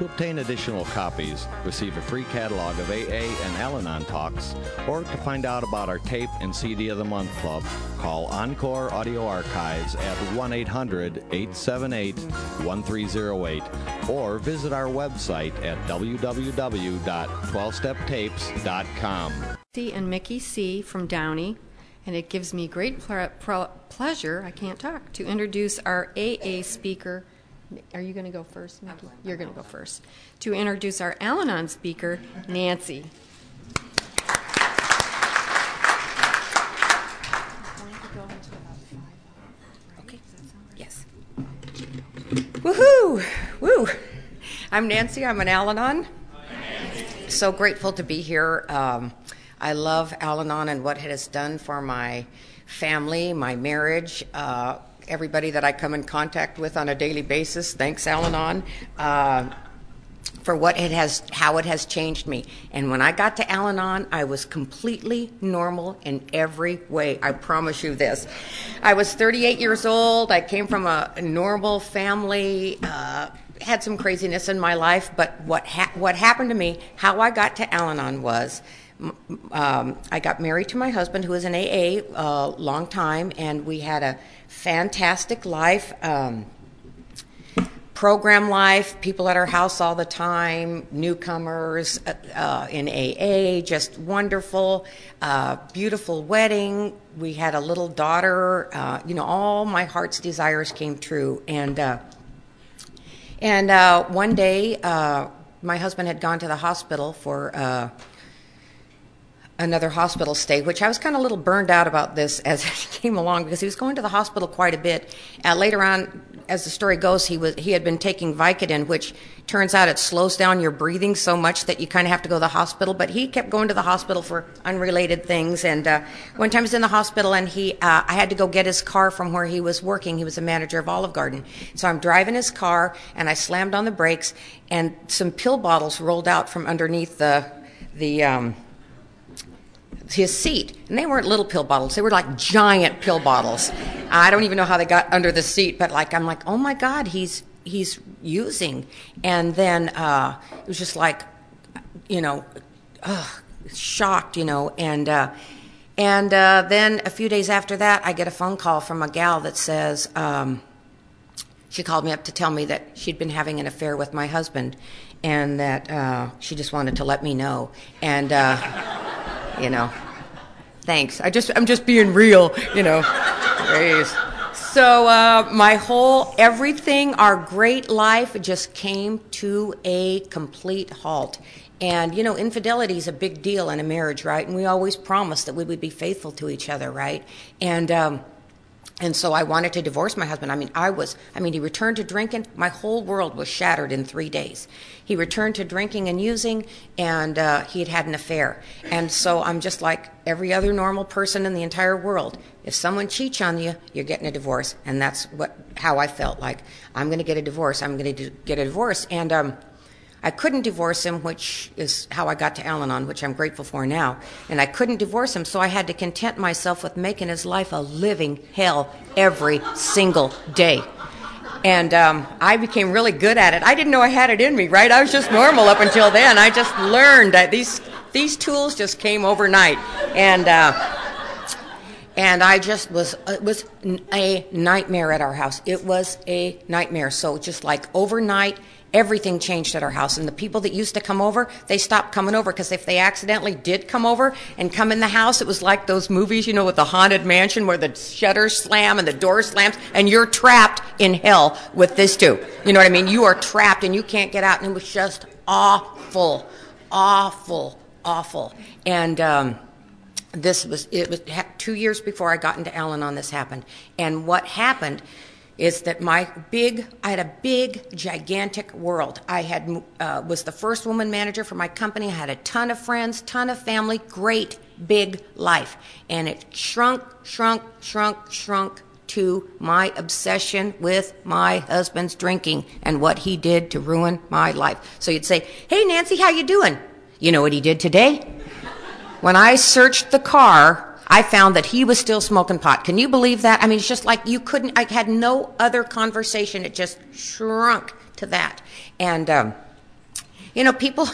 To obtain additional copies, receive a free catalog of AA and Al-Anon talks, or to find out about our tape and CD of the Month Club, call Encore Audio Archives at 1-800-878-1308 or visit our website at www.12steptapes.com. And Mickey C. from Downey, and it gives me great pleasure, I can't talk, to introduce our AA speaker. Are you going to go first, Mickey? You're going to go first. To introduce our Al-Anon speaker, Nancy. Okay. Yes. Woohoo! Woo! I'm Nancy. I'm an Al-Anon. So grateful to be here. I love Al-Anon and what it has done for my family, my marriage, everybody that I come in contact with on a daily basis. Thanks, Al-Anon, for how it has changed me. And when I got to Al-Anon, I was completely normal in every way. I promise you this. I was 38 years old. I came from a normal family. Had some craziness in my life, but what happened to me, how I got to Al-Anon was, I got married to my husband, who was in AA a long time, and we had a fantastic life, program life, people at our house all the time, newcomers in AA, just wonderful, beautiful wedding. We had a little daughter. All my heart's desires came true. And one day, my husband had gone to the hospital for another hospital stay, which I was kind of a little burned out about this as it came along, because he was going to the hospital quite a bit. Later on, as the story goes, he had been taking Vicodin, which turns out it slows down your breathing so much that you kind of have to go to the hospital. But he kept going to the hospital for unrelated things. And one time he was in the hospital, and I had to go get his car from where he was working. He was a manager of Olive Garden. So I'm driving his car, and I slammed on the brakes, and some pill bottles rolled out from underneath his seat, and they weren't little pill bottles. They were like giant pill bottles. I don't even know how they got under the seat, but I'm like, oh my God, he's using. And then it was just like, shocked, and then a few days after that, I get a phone call from a gal that says, she called me up to tell me that she'd been having an affair with my husband, and that she just wanted to let me know. And thanks. I'm just being real, Praise. So everything, our great life just came to a complete halt. And, infidelity is a big deal in a marriage, right? And we always promised that we would be faithful to each other, right? And so I wanted to divorce my husband. He returned to drinking. My whole world was shattered in 3 days. He returned to drinking and using, and he had had an affair. And so I'm just like every other normal person in the entire world. If someone cheats on you, you're getting a divorce. And that's how I felt like. I'm going to get a divorce. I'm going to get a divorce. And I couldn't divorce him, which is how I got to Al-Anon, which I'm grateful for now. And I couldn't divorce him, so I had to content myself with making his life a living hell every single day. And I became really good at it. I didn't know I had it in me, right? I was just normal up until then. I just learned that these tools just came overnight. And I just it was a nightmare at our house. It was a nightmare. So just like overnight, everything changed at our house. And the people that used to come over, they stopped coming over, because if they accidentally did come over and come in the house, it was like those movies, with the haunted mansion where the shutters slam and the door slams, and you're trapped in hell with this too. You know what I mean? You are trapped and you can't get out. And it was just awful, awful, awful. And it was 2 years before I got into Al-Anon this happened. And what happened is that I had a big, gigantic world. I was the first woman manager for my company. I had a ton of friends, ton of family, great, big life. And it shrunk to my obsession with my husband's drinking and what he did to ruin my life. So you'd say, hey, Nancy, how you doing? You know what he did today? When I searched the car, I found that he was still smoking pot. Can you believe that? It's just like I had no other conversation. It just shrunk to that. And You know, people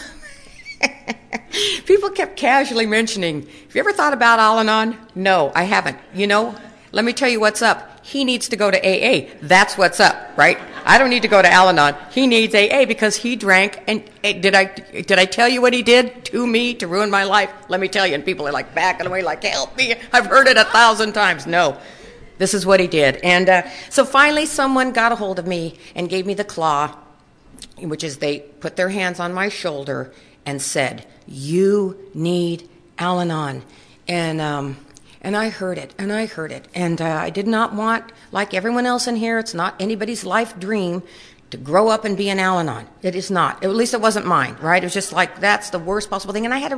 kept casually mentioning, have you ever thought about Al-Anon? No, I haven't. You know, let me tell you what's up. He needs to go to AA. That's what's up, right? I don't need to go to Al-Anon. He needs AA because he drank. And did I tell you what he did to me to ruin my life? Let me tell you. And people are like backing away like, help me. I've heard it 1,000 times. No, this is what he did. And so finally someone got a hold of me and gave me the claw, which is they put their hands on my shoulder and said, you need Al-Anon. And I heard it, and I did not want, like everyone else in here, it's not anybody's life dream to grow up and be an Al-Anon. It is not. At least it wasn't mine, right? It was just like, that's the worst possible thing. And I had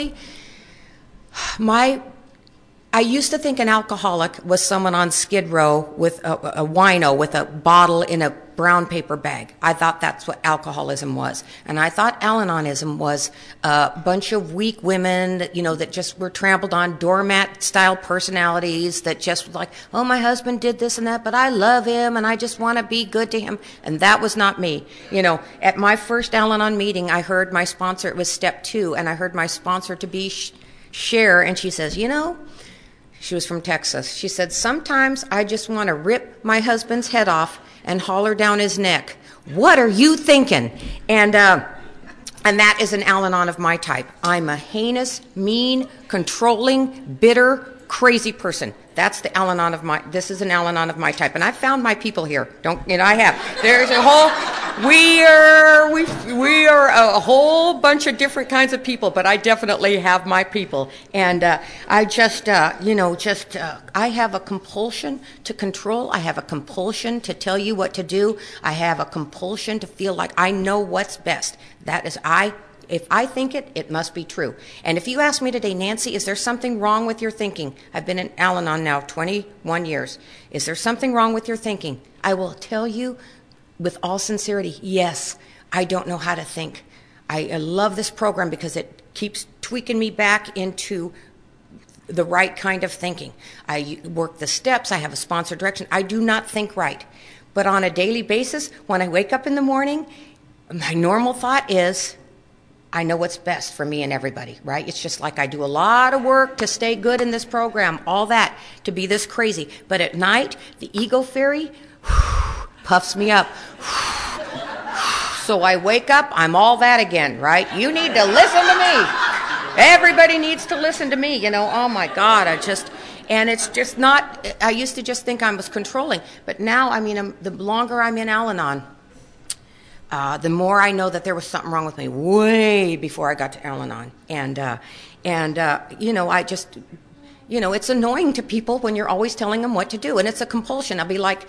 I used to think an alcoholic was someone on Skid Row with a wino with a bottle in a brown paper bag. I thought that's what alcoholism was. And I thought Al-Anonism was a bunch of weak women that, that just were trampled on, doormat-style personalities that just like, oh, my husband did this and that, but I love him and I just want to be good to him. And that was not me. At my first Al-Anon meeting, I heard my sponsor, it was step 2, and I heard my sponsor to be Cher, and she says, she was from Texas. She said, sometimes I just want to rip my husband's head off and holler down his neck. What are you thinking? And that is an Al-Anon of my type. I'm a heinous, mean, controlling, bitter, crazy person. That's the Al-Anon this is an Al-Anon of my type. And I found my people here. I have. There's a whole, we are a whole bunch of different kinds of people, but I definitely have my people. And I just, I have a compulsion to control. I have a compulsion to tell you what to do. I have a compulsion to feel like I know what's best. That is If I think it, it must be true. And if you ask me today, Nancy, is there something wrong with your thinking? I've been in Al-Anon now 21 years. Is there something wrong with your thinking? I will tell you with all sincerity, yes, I don't know how to think. I love this program because it keeps tweaking me back into the right kind of thinking. I work the steps. I have a sponsored direction. I do not think right. But on a daily basis, when I wake up in the morning, my normal thought is, I know what's best for me and everybody, right? It's just like I do a lot of work to stay good in this program, all that, to be this crazy. But at night, the ego fairy puffs me up. So I wake up, I'm all that again, right? You need to listen to me. Everybody needs to listen to me, Oh my God, and it's just not, I used to just think I was controlling. But now, the longer I'm in Al-Anon, the more I know that there was something wrong with me way before I got to Al-Anon. I just, it's annoying to people when you're always telling them what to do. And it's a compulsion. I'll be like,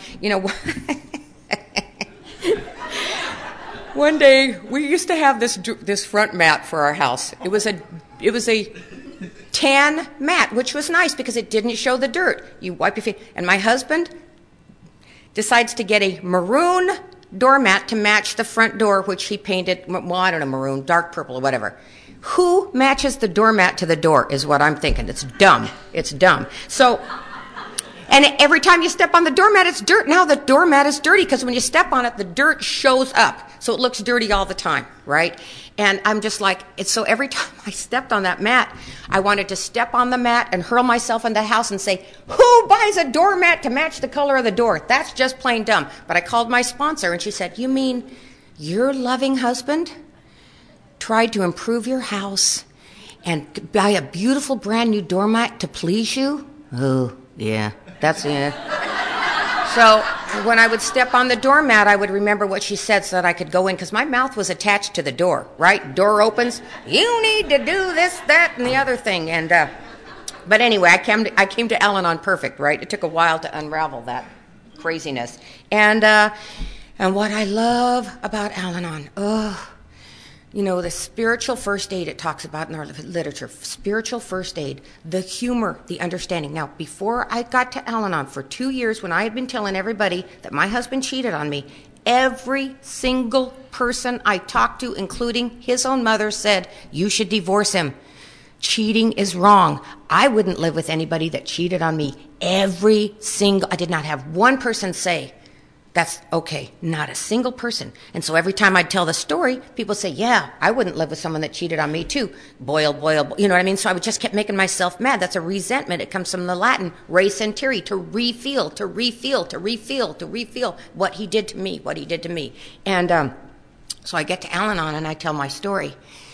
one day we used to have this front mat for our house. It was a tan mat, which was nice because it didn't show the dirt. You wipe your feet. And my husband decides to get a maroon doormat to match the front door, which he painted, I don't know, maroon, dark purple, or whatever. Who matches the doormat to the door is what I'm thinking. It's dumb. So, and every time you step on the doormat, it's dirt. Now the doormat is dirty because when you step on it, the dirt shows up. So it looks dirty all the time, right? And I'm just like, so every time I stepped on that mat, I wanted to step on the mat and hurl myself in the house and say, who buys a doormat to match the color of the door? That's just plain dumb. But I called my sponsor and she said, you mean your loving husband tried to improve your house and buy a beautiful brand new doormat to please you? Oh, yeah, that's it. So when I would step on the doormat, I would remember what she said so that I could go in, because my mouth was attached to the door, right? Door opens, you need to do this, that, and the other thing. And but anyway, I came to Al-Anon perfect, right? It took a while to unravel that craziness. And what I love about Al-Anon, the spiritual first aid it talks about in our literature, spiritual first aid, the humor, the understanding. Now, before I got to Al-Anon, for 2 years, when I had been telling everybody that my husband cheated on me, every single person I talked to, including his own mother, said, you should divorce him. Cheating is wrong. I wouldn't live with anybody that cheated on me. I did not have one person say, That's okay. Not a single person. And so every time I'd tell the story, people say, yeah, I wouldn't live with someone that cheated on me too. Boil, boil, you know what I mean? So I would just kept making myself mad. That's a resentment. It comes from the Latin, resentire, to refeel, to refeel, to refeel, to refeel what he did to me, what he did to me. And so I get to Al-Anon and I tell my story.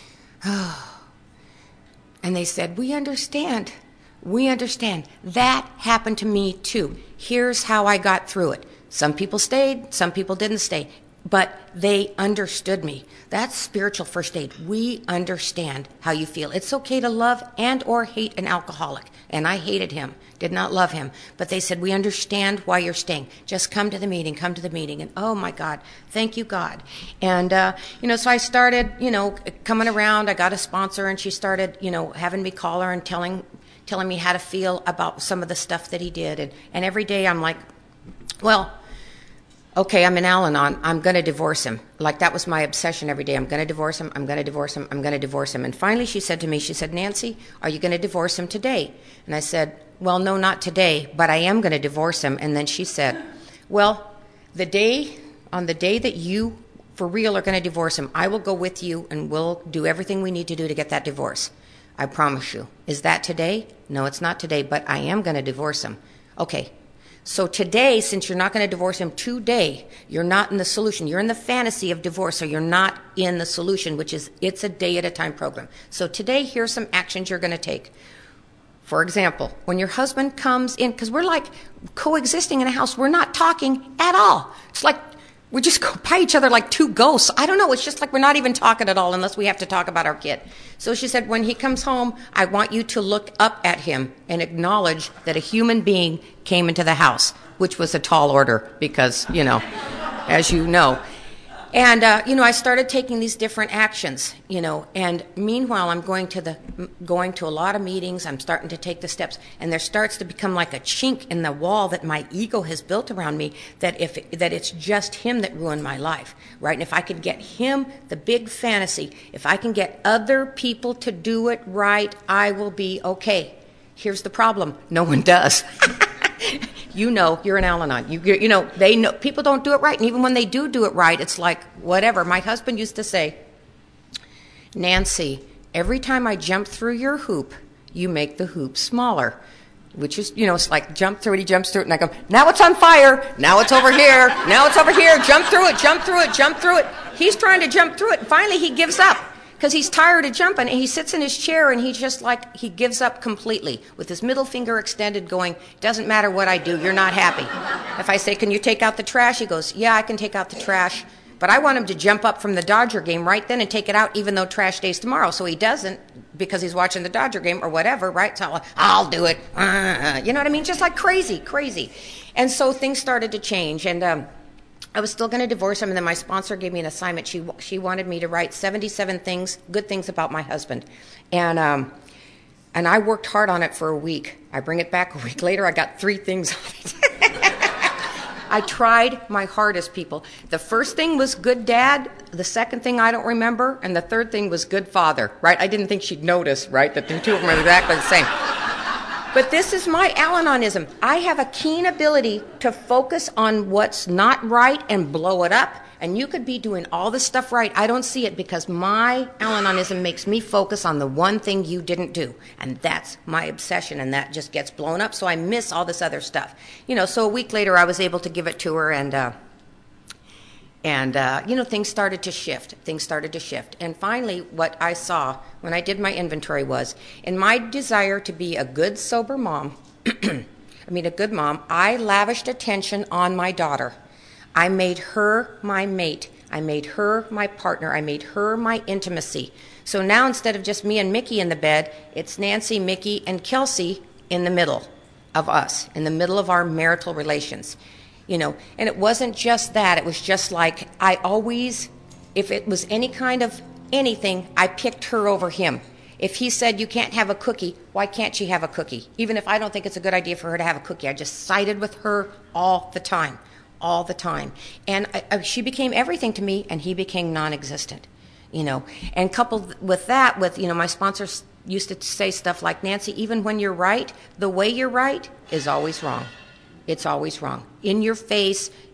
And they said, we understand. We understand. That happened to me too. Here's how I got through it. Some people stayed, some people didn't stay, but they understood me. That's spiritual first aid. We understand how you feel. It's okay to love and or hate an alcoholic. And I hated him, did not love him. But they said, we understand why you're staying. Just come to the meeting, come to the meeting. And oh my God, thank you, God. And, so I started, coming around. I got a sponsor and she started, having me call her and telling me how to feel about some of the stuff that he did. And every day I'm like, well, okay, I'm in Al-Anon. I'm going to divorce him. Like that was my obsession every day. I'm going to divorce him. I'm going to divorce him. I'm going to divorce him. And finally she said to me, she said, Nancy, are you going to divorce him today? And I said, well, no, not today, but I am going to divorce him. And then she said, well, on the day that you for real are going to divorce him, I will go with you and we'll do everything we need to do to get that divorce. I promise you. Is that today? No, it's not today, but I am going to divorce him. Okay. So today, since you're not going to divorce him today, you're not in the solution. You're in the fantasy of divorce, so you're not in the solution, which is it's a day-at-a-time program. So today, here's some actions you're going to take. For example, when your husband comes in, because we're like coexisting in a house, we're not talking at all. It's like we just go by each other like two ghosts. I don't know. It's just like we're not even talking at all unless we have to talk about our kid. So she said, when he comes home, I want you to look up at him and acknowledge that a human being came into the house, which was a tall order because, as you know. And, I started taking these different actions, and meanwhile I'm going to a lot of meetings. I'm starting to take the steps, and there starts to become like a chink in the wall that my ego has built around me that it's just him that ruined my life, right? And if I could get him, the big fantasy, if I can get other people to do it right, I will be okay. Here's the problem. No one does. You're an Al-Anon. They know people don't do it right. And even when they do it right, it's like, whatever. My husband used to say, Nancy, every time I jump through your hoop, you make the hoop smaller. Which is, it's like jump through it, he jumps through it, and I go, now it's on fire, now it's over here, now it's over here, jump through it, jump through it, jump through it. He's trying to jump through it, and finally he gives up. Because he's tired of jumping, and he sits in his chair, and he gives up completely with his middle finger extended going, doesn't matter what I do, you're not happy. If I say, can you take out the trash? He goes, yeah, I can take out the trash. But I want him to jump up from the Dodger game right then and take it out, even though trash day's tomorrow. So he doesn't because he's watching the Dodger game or whatever, right? So I'll do it. You know what I mean? Just like crazy. And so things started to change, and I was still going to divorce him, and then my sponsor gave me an assignment. She wanted me to write 77 good things about my husband. And I worked hard on it for a week. I bring it back a week later, I got 3 things on it. I tried my hardest, people. The first thing was good dad, the second thing I don't remember, and the third thing was good father, right? I didn't think she'd notice, right, that the two of them are exactly the same. But this is my Al-Anonism. I have a keen ability to focus on what's not right and blow it up. And you could be doing all this stuff right. I don't see it because my Al-Anonism makes me focus on the one thing you didn't do. And that's my obsession, and that just gets blown up. So I miss all this other stuff. So a week later I was able to give it to her, and things started to shift. And finally, what I saw when I did my inventory was, in my desire to be a good, sober mom, a good mom, I lavished attention on my daughter. I made her my mate. I made her my partner. I made her my intimacy. So now instead of just me and Mickey in the bed, it's Nancy, Mickey, and Kelsey in the middle of us, in the middle of our marital relations. And it wasn't just that. It was just like I always, if it was any kind of anything, I picked her over him. If he said, you can't have a cookie, why can't she have a cookie? Even if I don't think it's a good idea for her to have a cookie, I just sided with her all the time. And she became everything to me, and he became non-existent, And coupled with that, my sponsors used to say stuff like, Nancy, even when you're right, the way you're right is always wrong. It's always wrong. In your face,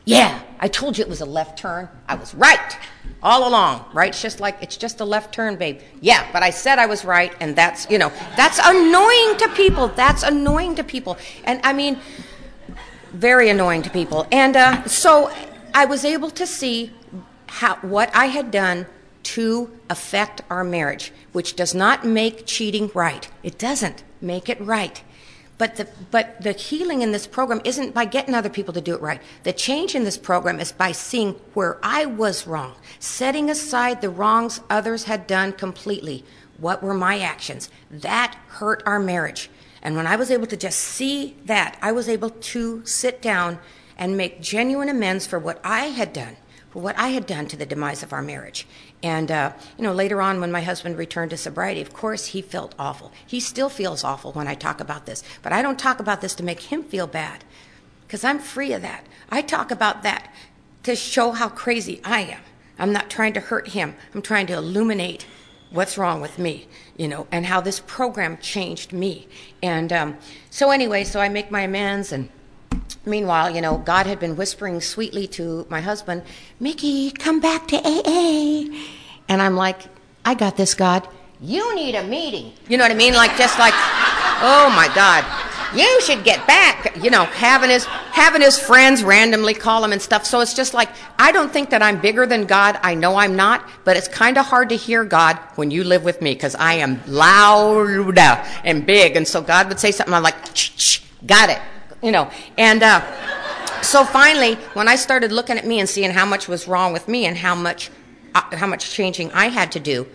Yeah, I told you it was a left turn. I was right all along, right? It's just a left turn, babe. Yeah, but I said I was right, and that's annoying to people. That's annoying to people. And I mean, very annoying to people. And so I was able to see what I had done to affect our marriage, which does not make cheating right. It doesn't make it right. But the healing in this program isn't by getting other people to do it right. The change in this program is by seeing where I was wrong, setting aside the wrongs others had done completely. What were my actions? That hurt our marriage. And when I was able to just see that, I was able to sit down and make genuine amends for what I had done to the demise of our marriage. And, later on when my husband returned to sobriety, of course, he felt awful. He still feels awful when I talk about this. But I don't talk about this to make him feel bad, because I'm free of that. I talk about that to show how crazy I am. I'm not trying to hurt him. I'm trying to illuminate what's wrong with me, and how this program changed me. And so I make my amends. And meanwhile, God had been whispering sweetly to my husband, Mickey, come back to AA. And I'm like, I got this, God. You need a meeting. You know what I mean? Oh my God, you should get back. Having his friends randomly call him and stuff. So it's just like, I don't think that I'm bigger than God. I know I'm not, but it's kind of hard to hear God when you live with me, because I am loud and big. And so God would say something, I'm like, shh, got it. And so finally, when I started looking at me and seeing how much was wrong with me and how much changing I had to do,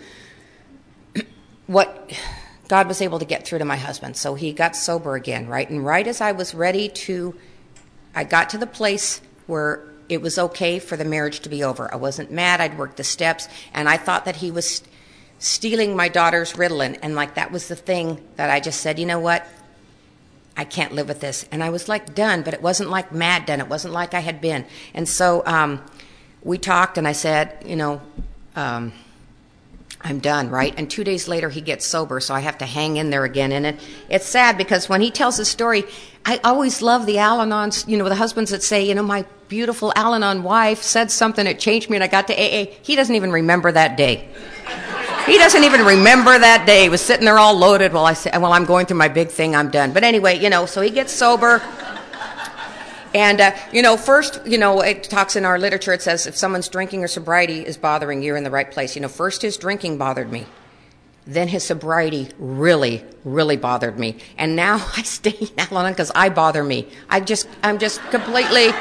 what God was able to get through to my husband. So he got sober again, right? And right as I was I got to the place where it was okay for the marriage to be over. I wasn't mad. I'd worked the steps, and I thought that he was stealing my daughter's Ritalin. And that was the thing that I just said, you know what? I can't live with this. And I was done, but it wasn't mad done. It wasn't like I had been. And so we talked, and I said, I'm done, right? And 2 days later, he gets sober, so I have to hang in there again. And it's sad, because when he tells his story, I always love the Al-Anons, the husbands that say, my beautiful Al-Anon wife said something that changed me, and I got to AA. He doesn't even remember that day. He doesn't even remember that day. He was sitting there all loaded while I'm going through my big thing, I'm done. But anyway, so he gets sober. And, first, it talks in our literature, it says if someone's drinking or sobriety is bothering you, you're in the right place. First his drinking bothered me. Then his sobriety really, really bothered me. And now I stay in Al-Anon because I bother me. I'm just completely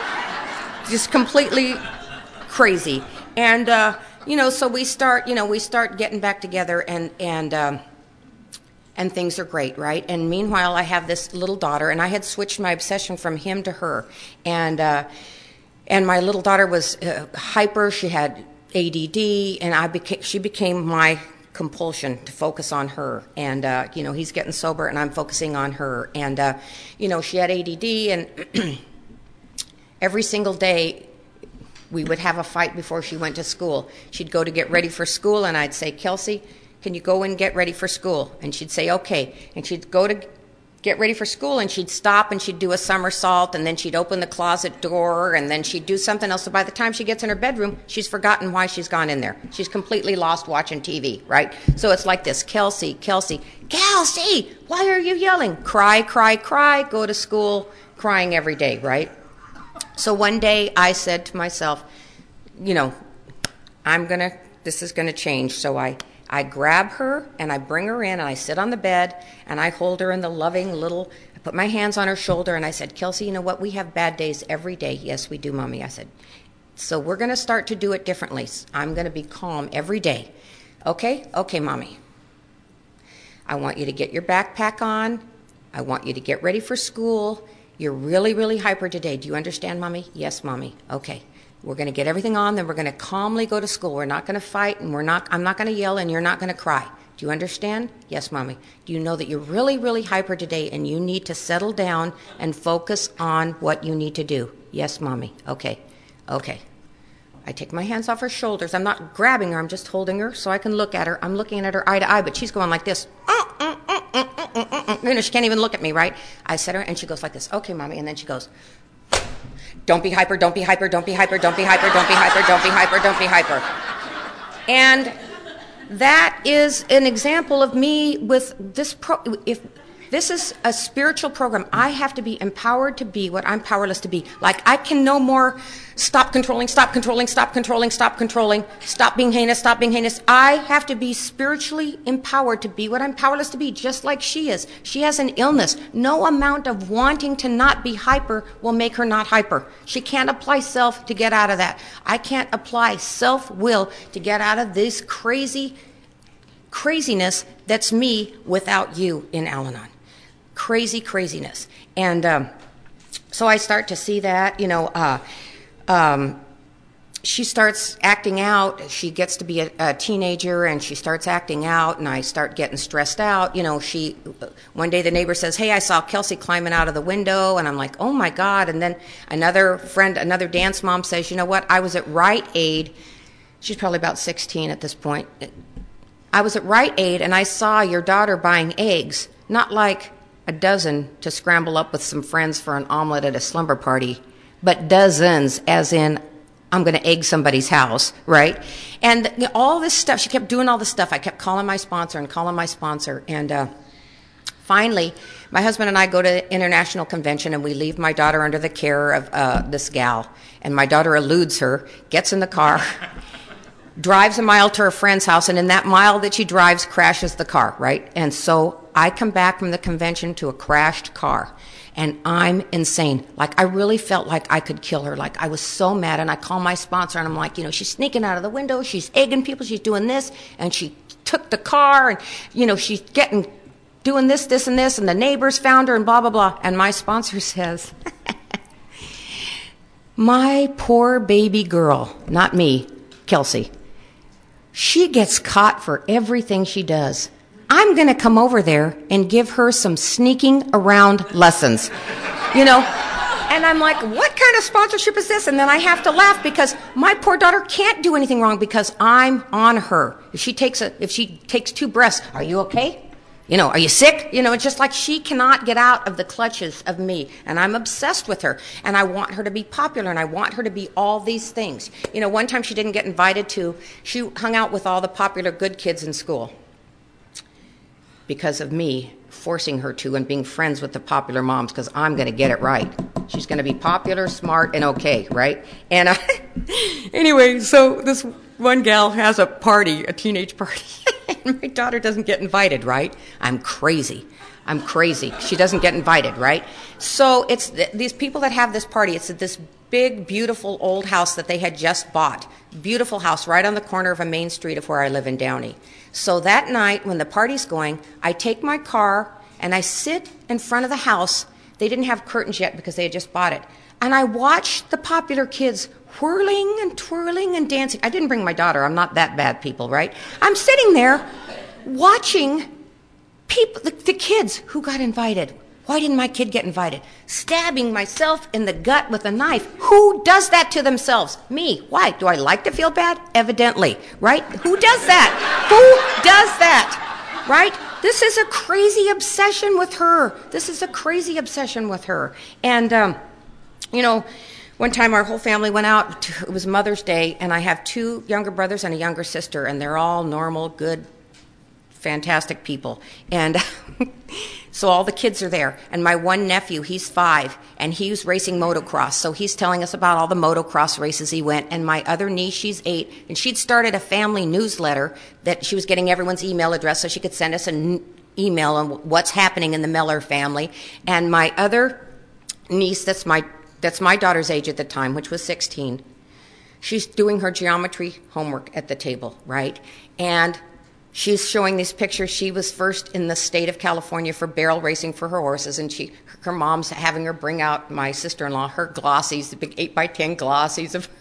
crazy. And, so we start getting back together, and things are great, right? And meanwhile, I have this little daughter, and I had switched my obsession from him to her. And my little daughter was hyper. She had ADD, and she became my compulsion to focus on her. And, he's getting sober, and I'm focusing on her. And, she had ADD, and every single day, we would have a fight before she went to school. She'd go to get ready for school, and I'd say, Kelsey, can you go and get ready for school? And she'd say, okay. And she'd go to get ready for school, and she'd stop, and she'd do a somersault, and then she'd open the closet door, and then she'd do something else. So by the time she gets in her bedroom, she's forgotten why she's gone in there. She's completely lost watching TV, right? So it's like this, Kelsey, why are you yelling? Cry, go to school, crying every day, right? So one day I said to myself, this is going to change. So I grab her, and I bring her in, and I sit on the bed, and I hold her in the loving little, I put my hands on her shoulder, and I said, Kelsey, you know what? We have bad days every day. Yes, we do, Mommy. I said, so we're going to start to do it differently. I'm going to be calm every day. Okay? Okay, Mommy. I want you to get your backpack on. I want you to get ready for school. You're really, really hyper today. Do you understand, Mommy? Yes, Mommy. Okay. We're going to get everything on, then we're going to calmly go to school. We're not going to fight, and I'm not going to yell, and you're not going to cry. Do you understand? Yes, Mommy. Do you know that you're really, really hyper today, and you need to settle down and focus on what you need to do? Yes, Mommy. Okay. I take my hands off her shoulders. I'm not grabbing her. I'm just holding her so I can look at her. I'm looking at her eye to eye, but she's going like this. She can't even look at me, right? I set her, and she goes like this. Okay, Mommy. And then she goes. Don't be hyper, don't be hyper, don't be hyper, don't be hyper, don't be hyper, don't be hyper, don't be hyper. And that is an example of me with this if this is a spiritual program, I have to be empowered to be what I'm powerless to be. Like, I can no more stop controlling, stop controlling, stop controlling, stop controlling, stop being heinous, stop being heinous. I have to be spiritually empowered to be what I'm powerless to be, just like she is. She has an illness. No amount of wanting to not be hyper will make her not hyper. She can't apply self to get out of that. I can't apply self-will to get out of this craziness that's me without you in Al-Anon. Craziness. And so I start to see that, she starts acting out. She gets to be a teenager, and she starts acting out, and I start getting stressed out. One day the neighbor says, hey, I saw Kelsey climbing out of the window, and I'm like, oh my God. And then another dance mom says, you know what, I was at Rite Aid. She's probably about 16 at this point. I was at Rite Aid, and I saw your daughter buying eggs, not like a dozen to scramble up with some friends for an omelet at a slumber party, but dozens, as in, I'm going to egg somebody's house, right? And all this stuff, she kept doing all this stuff. I kept calling my sponsor. And finally, my husband and I go to the international convention, and we leave my daughter under the care of this gal. And my daughter eludes her, gets in the car, drives a mile to her friend's house, and in that mile that she drives, crashes the car, right? And so I come back from the convention to a crashed car, and I'm insane. Like, I really felt like I could kill her. Like, I was so mad, and I call my sponsor, and I'm like, she's sneaking out of the window, she's egging people, she's doing this, and she took the car, and, she's doing this, and this, and the neighbors found her, and blah, blah, blah. And my sponsor says, my poor baby girl, not me, Kelsey, she gets caught for everything she does. I'm going to come over there and give her some sneaking around lessons, And I'm like, what kind of sponsorship is this? And then I have to laugh because my poor daughter can't do anything wrong because I'm on her. If she takes 2 breaths, are you okay? Are you sick? It's just like she cannot get out of the clutches of me. And I'm obsessed with her. And I want her to be popular. And I want her to be all these things. One time she didn't get invited she hung out with all the popular good kids in school because of me forcing her to and being friends with the popular moms because I'm going to get it right. She's going to be popular, smart, and okay, right? And anyway, so this one gal has a party, a teenage party. My daughter doesn't get invited, right? I'm crazy. She doesn't get invited, right? So it's these people that have this party. It's at this big, beautiful old house that they had just bought. Beautiful house right on the corner of a main street of where I live in Downey. So that night when the party's going, I take my car and I sit in front of the house. They didn't have curtains yet because they had just bought it. And I watch the popular kids whirling and twirling and dancing. I didn't bring my daughter. I'm not that bad, people, right? I'm sitting there watching people, the kids who got invited. Why didn't my kid get invited? Stabbing myself in the gut with a knife. Who does that to themselves? Me. Why? Do I like to feel bad? Evidently, right? Who does that? Who does that? Right? This is a crazy obsession with her. And, one time our whole family went out. It was Mother's Day, and I have 2 younger brothers and a younger sister, and they're all normal, good, fantastic people. And so all the kids are there. And my one nephew, he's 5, and he's racing motocross. So he's telling us about all the motocross races he went. And my other niece, she's 8, and she'd started a family newsletter that she was getting everyone's email address so she could send us an email on what's happening in the Miller family. And my other niece, that's my daughter's age at the time, which was 16, she's doing her geometry homework at the table, right? And she's showing these pictures. She was first in the state of California for barrel racing for her horses, and her mom's having her bring out my sister-in-law, her glossies, the big 8x10 glossies of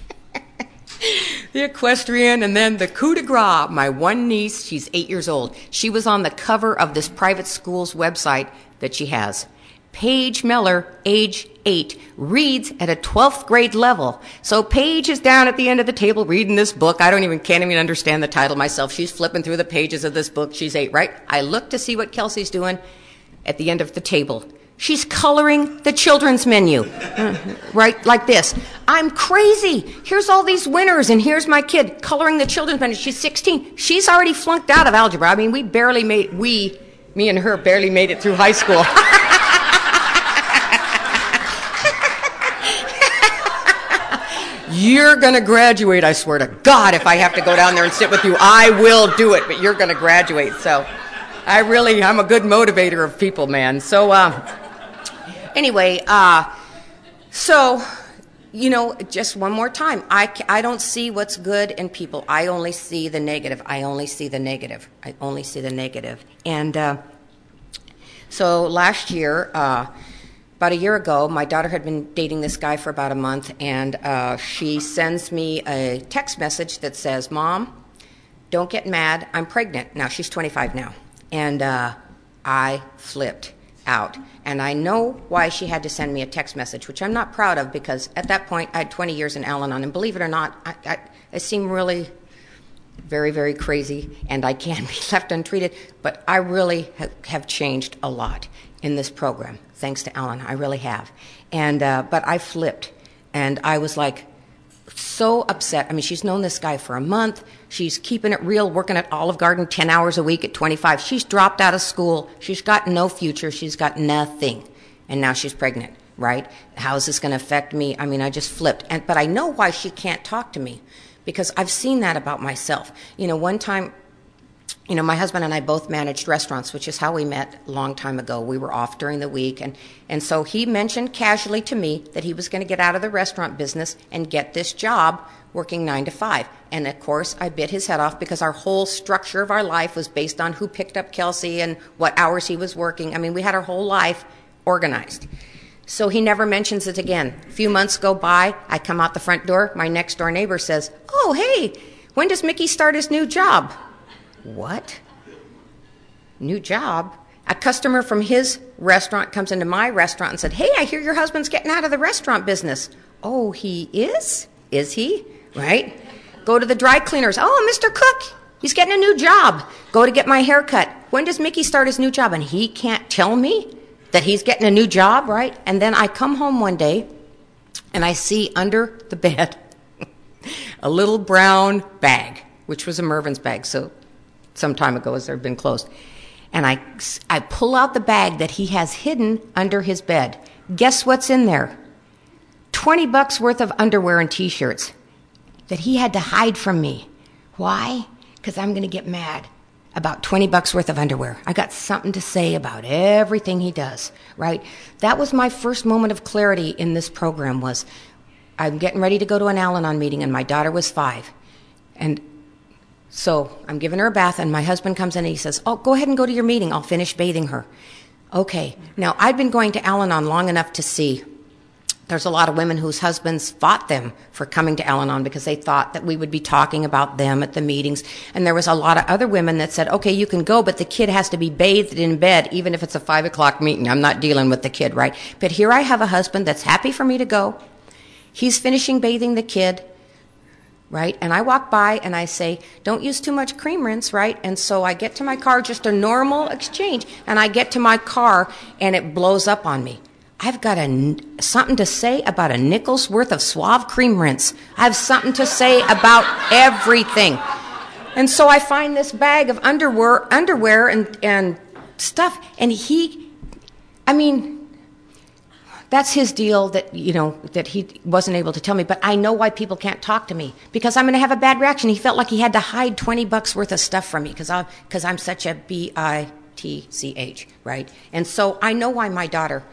the equestrian, and then the coup de grace. My one niece, she's 8 years old. She was on the cover of this private school's website that she has. Paige Miller, age 8, reads at a 12th grade level. So Paige is down at the end of the table reading this book. Can't even understand the title myself. She's flipping through the pages of this book. She's 8, right? I look to see what Kelsey's doing at the end of the table. She's coloring the children's menu, right, like this. I'm crazy. Here's all these winners, and here's my kid coloring the children's menu. She's 16. She's already flunked out of algebra. I mean, me and her barely made it through high school. You're going to graduate, I swear to God. If I have to go down there and sit with you, I will do it, but you're going to graduate. So I'm a good motivator of people, man. So anyway, just one more time. I don't see what's good in people. I only see the negative. And so last year, about a year ago, my daughter had been dating this guy for about a month, and she sends me a text message that says, Mom, don't get mad, I'm pregnant. Now, she's 25 now. And I flipped out. And I know why she had to send me a text message, which I'm not proud of, because at that point, I had 20 years in Al-Anon, and believe it or not, I seem really very, very crazy, and I can be left untreated, but I really have changed a lot in this program, thanks to Ellen. I really have. And but I flipped, and I was like so upset. I mean, she's known this guy for a month. She's keeping it real, working at Olive Garden 10 hours a week at 25. She's dropped out of school. She's got no future. She's got nothing. And now she's pregnant, right? How is this going to affect me? I mean, I just flipped. But I know why she can't talk to me, because I've seen that about myself. One time, my husband and I both managed restaurants, which is how we met a long time ago. We were off during the week, and so he mentioned casually to me that he was going to get out of the restaurant business and get this job working 9 to 5. And of course, I bit his head off, because our whole structure of our life was based on who picked up Kelsey and what hours he was working. I mean, we had our whole life organized. So he never mentions it again. A few months go by, I come out the front door, my next door neighbor says, "Oh, hey, when does Mickey start his new job?" What? New job? A customer from his restaurant comes into my restaurant and said, "Hey, I hear your husband's getting out of the restaurant business." "Oh, he is? Is he?" Right? Go to the dry cleaners. "Oh, Mr. Cook, he's getting a new job." Go to get my hair cut. "When does Mickey start his new job?" And he can't tell me that he's getting a new job, right? And then I come home one day, and I see under the bed a little brown bag, which was a Mervyn's bag, so some time ago, as they've been closed. And I pull out the bag that he has hidden under his bed. Guess what's in there? $20 worth of underwear and T-shirts that he had to hide from me. Why? Because I'm going to get mad about $20 worth of underwear. I got something to say about everything he does, right? That was my first moment of clarity in this program. Was I'm getting ready to go to an Al-Anon meeting, and my daughter was 5. And so I'm giving her a bath, and my husband comes in and he says, "Oh, go ahead and go to your meeting. I'll finish bathing her." Okay. Now, I'd been going to Al-Anon long enough to see there's a lot of women whose husbands fought them for coming to Al-Anon, because they thought that we would be talking about them at the meetings. And there was a lot of other women that said, "Okay, you can go, but the kid has to be bathed in bed, even if it's a 5 o'clock meeting. I'm not dealing with the kid," right? But here I have a husband that's happy for me to go. He's finishing bathing the kid, right? And I walk by and I say, "Don't use too much cream rinse," right? And so I get to my car, just a normal exchange, and I get to my car and it blows up on me. I've got something to say about a nickel's worth of Suave cream rinse. I have something to say about everything. And so I find this bag of underwear and stuff, and that's his deal, that he wasn't able to tell me. But I know why people can't talk to me, because I'm going to have a bad reaction. He felt like he had to hide $20 worth of stuff from me because I'm such a bitch, right? And so I know why my daughter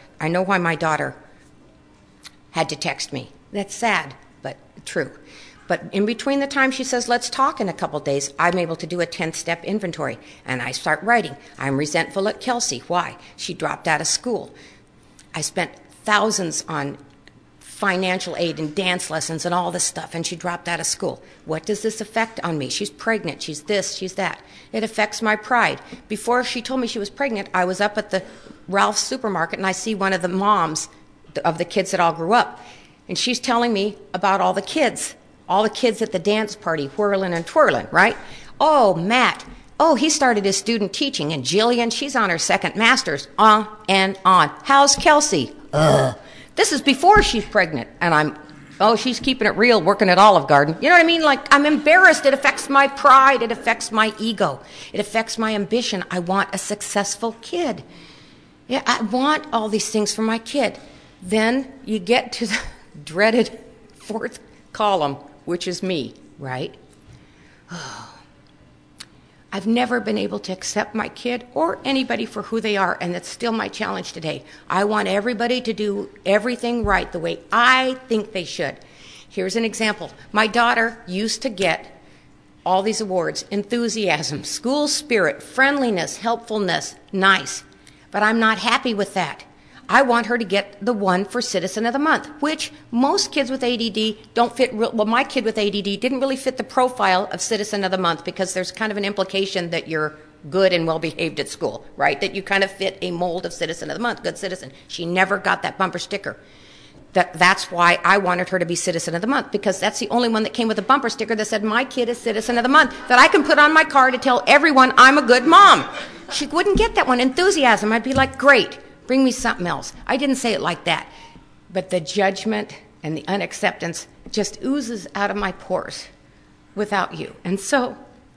had to text me. That's sad, but true. But in between the time she says, "Let's talk," in a couple days, I'm able to do a 10-step inventory, and I start writing. I'm resentful at Kelsey. Why? She dropped out of school. I spent thousands on financial aid and dance lessons and all this stuff, and she dropped out of school. What does this affect on me? She's pregnant. She's this. She's that. It affects my pride. Before she told me she was pregnant, I was up at the Ralph's supermarket, and I see one of the moms of the kids that all grew up, and she's telling me about all the kids at the dance party, whirling and twirling, right? "Oh, Matt, Oh, he started his student teaching, and Jillian, she's on her second master's, on and on. How's Kelsey? This is before she's pregnant, and she's keeping it real, working at Olive Garden. You know what I mean? Like, I'm embarrassed. It affects my pride. It affects my ego. It affects my ambition. I want a successful kid. Yeah, I want all these things for my kid. Then you get to the dreaded fourth column, which is me, right? I've never been able to accept my kid or anybody for who they are, and that's still my challenge today. I want everybody to do everything right the way I think they should. Here's an example. My daughter used to get all these awards: enthusiasm, school spirit, friendliness, helpfulness, nice. But I'm not happy with that. I want her to get the one for Citizen of the Month, which most kids with ADD don't fit. Well, my kid with ADD didn't really fit the profile of Citizen of the Month, because there's kind of an implication that you're good and well-behaved at school, right? That you kind of fit a mold of Citizen of the Month, good citizen. She never got that bumper sticker. That's why I wanted her to be Citizen of the Month, because that's the only one that came with a bumper sticker that said, my kid is Citizen of the Month, that I can put on my car to tell everyone I'm a good mom. She wouldn't get that one. Enthusiasm, I'd be like, great. Bring me something else. I didn't say it like that. But the judgment and the unacceptance just oozes out of my pores without you. And so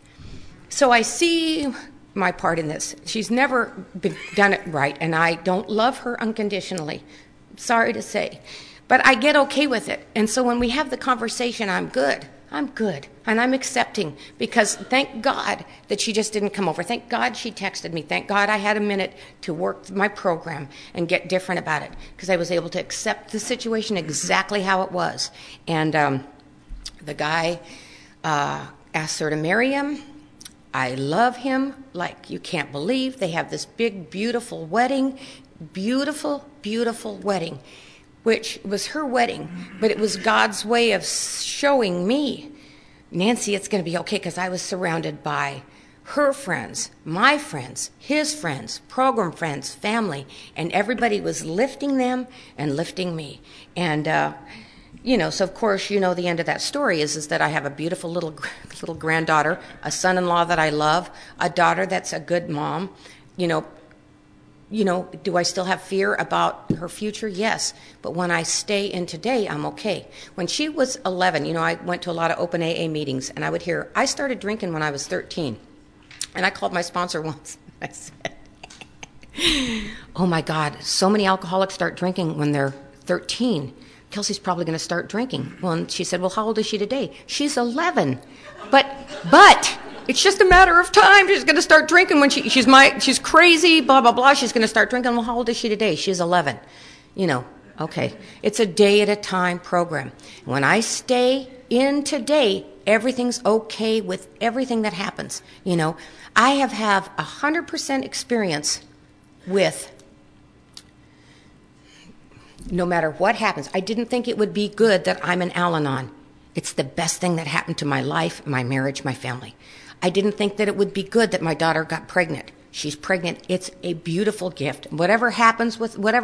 I see my part in this. She's never done it right, and I don't love her unconditionally. Sorry to say. But I get okay with it. And so when we have the conversation, I'm good. And I'm accepting, because thank God that she just didn't come over. Thank God she texted me. Thank God I had a minute to work my program and get different about it, because I was able to accept the situation exactly how it was. And the guy asked her to marry him. I love him like you can't believe. They have this big, beautiful wedding. Beautiful, beautiful wedding, which was her wedding, but it was God's way of showing me, Nancy, it's going to be okay, because I was surrounded by her friends, my friends, his friends, program friends, family, and everybody was lifting them and lifting me. And, so of course, the end of that story is that I have a beautiful little granddaughter, a son-in-law that I love, a daughter that's a good mom. Do I still have fear about her future? Yes. But when I stay in today, I'm okay. When she was 11, I went to a lot of open AA meetings, and I would hear, I started drinking when I was 13. And I called my sponsor once. I said, oh my God, so many alcoholics start drinking when they're 13. Kelsey's probably going to start drinking. Well, and she said, well, how old is she today? She's 11. But it's just a matter of time. She's going to start drinking when she's crazy, blah, blah, blah. She's going to start drinking. Well, how old is she today? She's 11. Okay. It's a day at a time program. When I stay in today, everything's okay with everything that happens. I have 100% experience with no matter what happens. I didn't think it would be good that I'm an Al-Anon. It's the best thing that happened to my life, my marriage, my family. I didn't think that it would be good that my daughter got pregnant. She's pregnant. It's a beautiful gift. Whatever happens,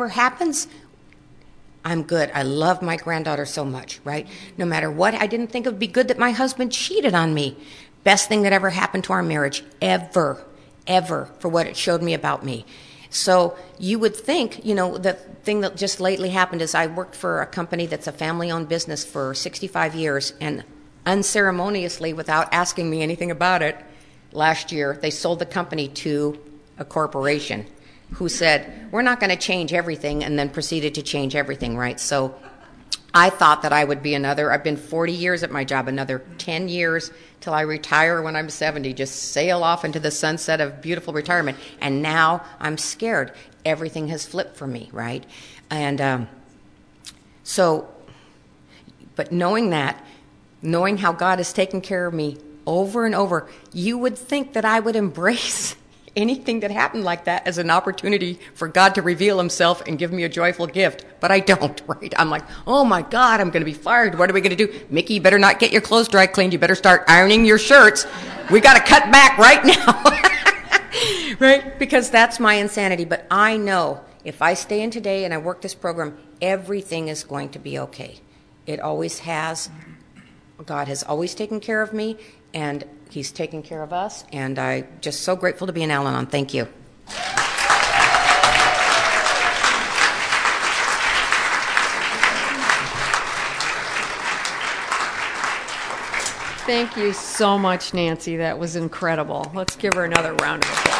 I'm good. I love my granddaughter so much, right? No matter what, I didn't think it would be good that my husband cheated on me. Best thing that ever happened to our marriage, ever, for what it showed me about me. So you would think, the thing that just lately happened is I worked for a company that's a family-owned business for 65 years, and unceremoniously, without asking me anything about it, last year they sold the company to a corporation who said, we're not going to change everything, and then proceeded to change everything, right? So I thought that I would be I've been 40 years at my job, another 10 years till I retire when I'm 70, just sail off into the sunset of beautiful retirement. And now I'm scared. Everything has flipped for me, right? And but knowing how God has taken care of me over and over, you would think that I would embrace anything that happened like that as an opportunity for God to reveal himself and give me a joyful gift. But I don't, right? I'm like, oh my God, I'm going to be fired. What are we going to do? Mickey, you better not get your clothes dry cleaned. You better start ironing your shirts. We got to cut back right now. Right? Because that's my insanity. But I know if I stay in today and I work this program, everything is going to be okay. It always has. God has always taken care of me. And He's taking care of us, and I'm just so grateful to be in Al-Anon. Thank you. Thank you so much, Nancy. That was incredible. Let's give her another round of applause.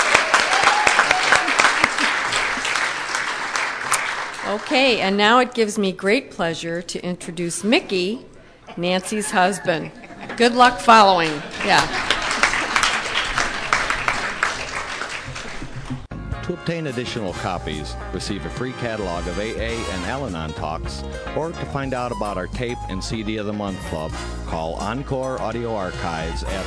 Okay, and now it gives me great pleasure to introduce Mickey, Nancy's husband. Good luck following. Yeah. To obtain additional copies, receive a free catalog of AA and Al-Anon talks, or to find out about our Tape and CD of the Month Club, call Encore Audio Archives at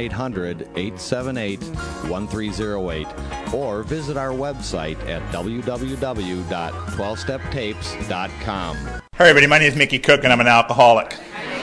1-800-878-1308, or visit our website at www.12steptapes.com. Hi everybody, my name is Mickey Cook and I'm an alcoholic.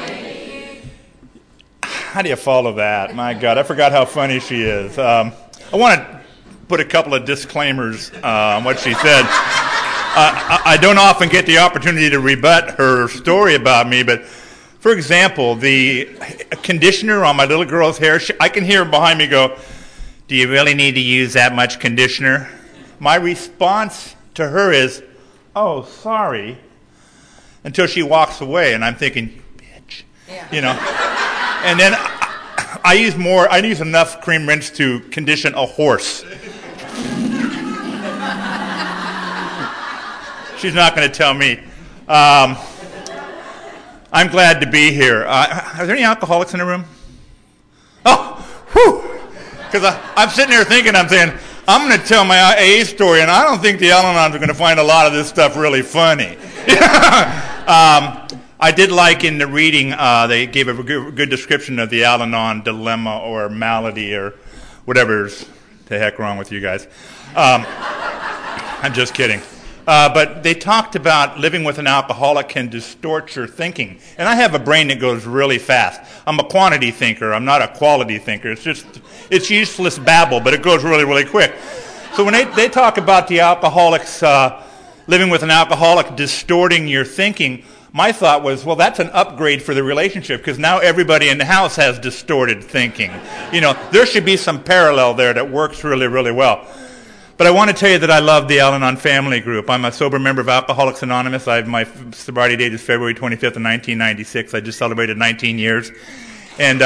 How do you follow that? My God, I forgot how funny she is. I want to put a couple of disclaimers on what she said. I don't often get the opportunity to rebut her story about me, but for example, the conditioner on my little girl's hair, I can hear her behind me go, "Do you really need to use that much conditioner?" My response to her is, "Oh, sorry," until she walks away, and I'm thinking, "You bitch," you know. And then I use enough cream rinse to condition a horse. She's not going to tell me. I'm glad to be here. Are there any alcoholics in the room? Oh, whew! Because I'm sitting there thinking, I'm saying, I'm going to tell my AA story, and I don't think the Al-Anons are going to find a lot of this stuff really funny. I did like in the reading, they gave a good description of the Al-Anon dilemma or malady or whatever's the heck wrong with you guys. I'm just kidding. But they talked about living with an alcoholic can distort your thinking. And I have a brain that goes really fast. I'm a quantity thinker. I'm not a quality thinker. It's useless babble, but it goes really, really quick. So when they talk about the alcoholics, living with an alcoholic distorting your thinking, my thought was, well, that's an upgrade for the relationship because now everybody in the house has distorted thinking. You know, there should be some parallel there that works really, really well. But I want to tell you that I love the Al-Anon family group. I'm a sober member of Alcoholics Anonymous. My sobriety date is February 25th of 1996. I just celebrated 19 years. And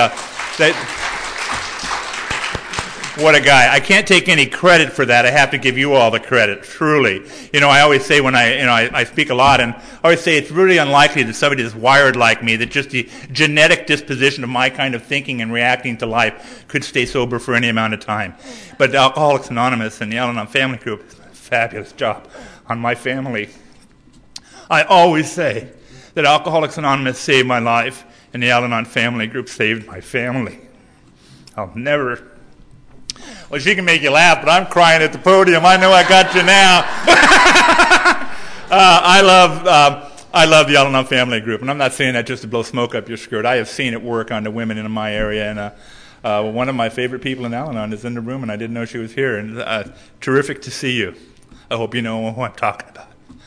what a guy. I can't take any credit for that. I have to give you all the credit, truly. You know, I always say when I speak a lot, and I always say it's really unlikely that somebody that's wired like me, that just the genetic disposition of my kind of thinking and reacting to life could stay sober for any amount of time. But Alcoholics Anonymous and the Al-Anon family group is a fabulous job on my family. I always say that Alcoholics Anonymous saved my life and the Al-Anon family group saved my family. I'll never... Well, she can make you laugh, but I'm crying at the podium. I know I got you now. I love the Al-Anon family group, and I'm not saying that just to blow smoke up your skirt. I have seen it work on the women in my area, and one of my favorite people in Al-Anon is in the room, and I didn't know she was here. And terrific to see you. I hope you know who I'm talking about.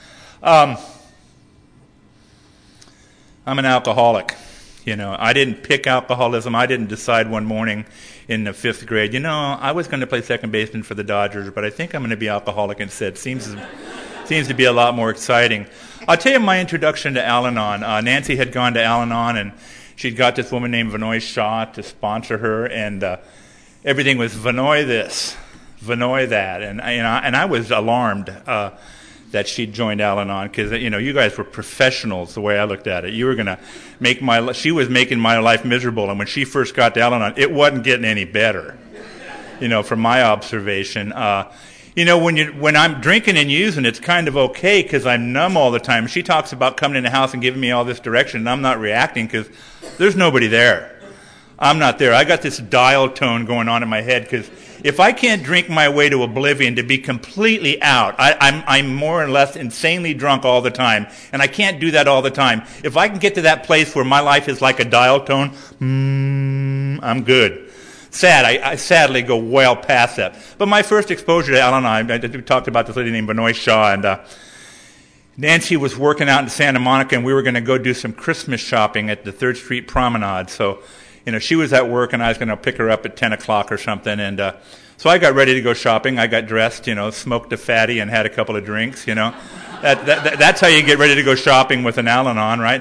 I'm an alcoholic. You know, I didn't pick alcoholism. I didn't decide one morning in the 5th grade, you know, I was going to play second baseman for the Dodgers, but I think I'm going to be alcoholic instead. Seems to be a lot more exciting. I'll tell you my introduction to Al-Anon. Nancy had gone to Al-Anon, and she'd got this woman named Vinoy Shah to sponsor her, and everything was Vinoy this, Vinoy that, and I was alarmed that she'd joined Al-Anon because, you know, you guys were professionals the way I looked at it. You were going to she was making my life miserable, and when she first got to Al-Anon, it wasn't getting any better, you know, from my observation. You know, when I'm drinking and using, it's kind of okay because I'm numb all the time. She talks about coming in the house and giving me all this direction, and I'm not reacting because there's nobody there. I'm not there. I got this dial tone going on in my head because if I can't drink my way to oblivion, to be completely out, I'm more or less insanely drunk all the time, and I can't do that all the time. If I can get to that place where my life is like a dial tone, I'm good. I sadly go well past that. But my first exposure to Al-Anon, I talked about this lady named Vinoy Shah, and Nancy was working out in Santa Monica, and we were going to go do some Christmas shopping at the 3rd Street Promenade. So, she was at work and I was going to pick her up at 10 o'clock or something. And so I got ready to go shopping. I got dressed, smoked a fatty and had a couple of drinks, That's how you get ready to go shopping with an Al-Anon, right?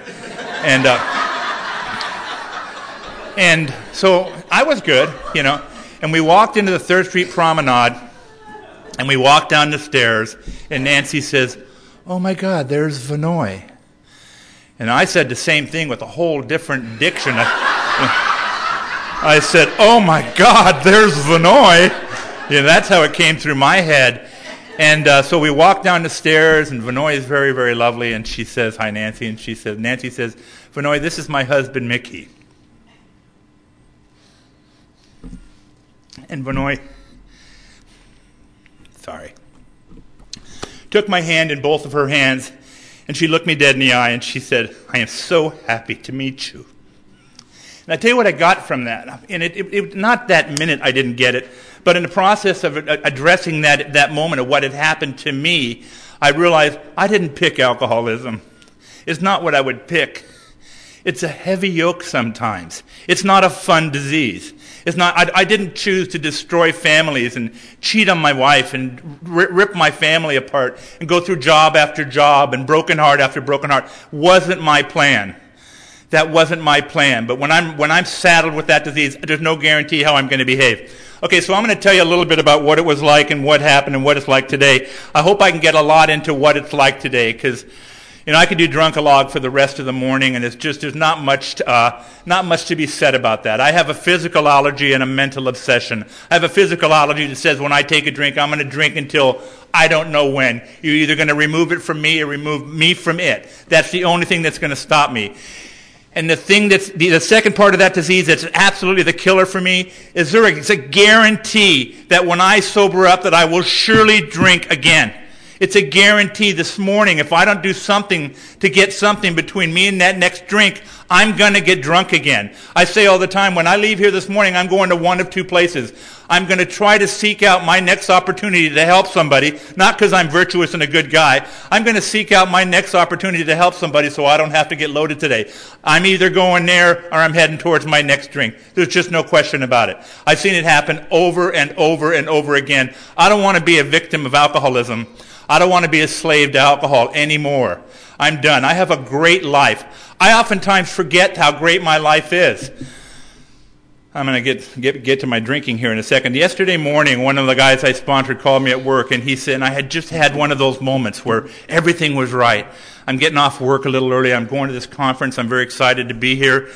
And so I was good, and we walked into the 3rd Street Promenade, and we walked down the stairs, and Nancy says, "Oh my God, there's Vinoy." And I said the same thing with a whole different diction. I said, "Oh my God, there's Vinoy." That's how it came through my head. And so we walked down the stairs, and Vinoy is very, very lovely, and she says, "Hi, Nancy," and Nancy says, "Vinoy, this is my husband, Mickey." And Vinoy, took my hand in both of her hands, and she looked me dead in the eye, and she said, "I am so happy to meet you." And I tell you what I got from that. And it not that minute I didn't get it, but in the process of addressing that moment of what had happened to me, I realized I didn't pick alcoholism. It's not what I would pick. It's a heavy yoke sometimes. It's not a fun disease. It's not. I didn't choose to destroy families and cheat on my wife and rip my family apart and go through job after job and broken heart after broken heart. Wasn't my plan. That wasn't my plan. But when I'm saddled with that disease, there's no guarantee how I'm going to behave. Okay, so I'm going to tell you a little bit about what it was like and what happened and what it's like today. I hope I can get a lot into what it's like today, because I could do drunk-a-log for the rest of the morning, and there's not much to be said about that. I have a physical allergy and a mental obsession. I have a physical allergy that says when I take a drink, I'm going to drink until I don't know when. You're either going to remove it from me or remove me from it. That's the only thing that's going to stop me. And the thing the second part of that disease that's absolutely the killer for me is it's a guarantee that when I sober up that I will surely drink again. It's a guarantee this morning. If I don't do something to get something between me and that next drink, I'm going to get drunk again. I say all the time, when I leave here this morning, I'm going to one of two places. I'm going to try to seek out my next opportunity to help somebody, not because I'm virtuous and a good guy. I'm going to seek out my next opportunity to help somebody so I don't have to get loaded today. I'm either going there or I'm heading towards my next drink. There's just no question about it. I've seen it happen over and over and over again. I don't want to be a victim of alcoholism. I don't want to be a slave to alcohol anymore. I'm done. I have a great life. I oftentimes forget how great my life is. I'm going to get to my drinking here in a second. Yesterday morning, one of the guys I sponsored called me at work, and he said, and I had just had one of those moments where everything was right. I'm getting off work a little early. I'm going to this conference. I'm very excited to be here.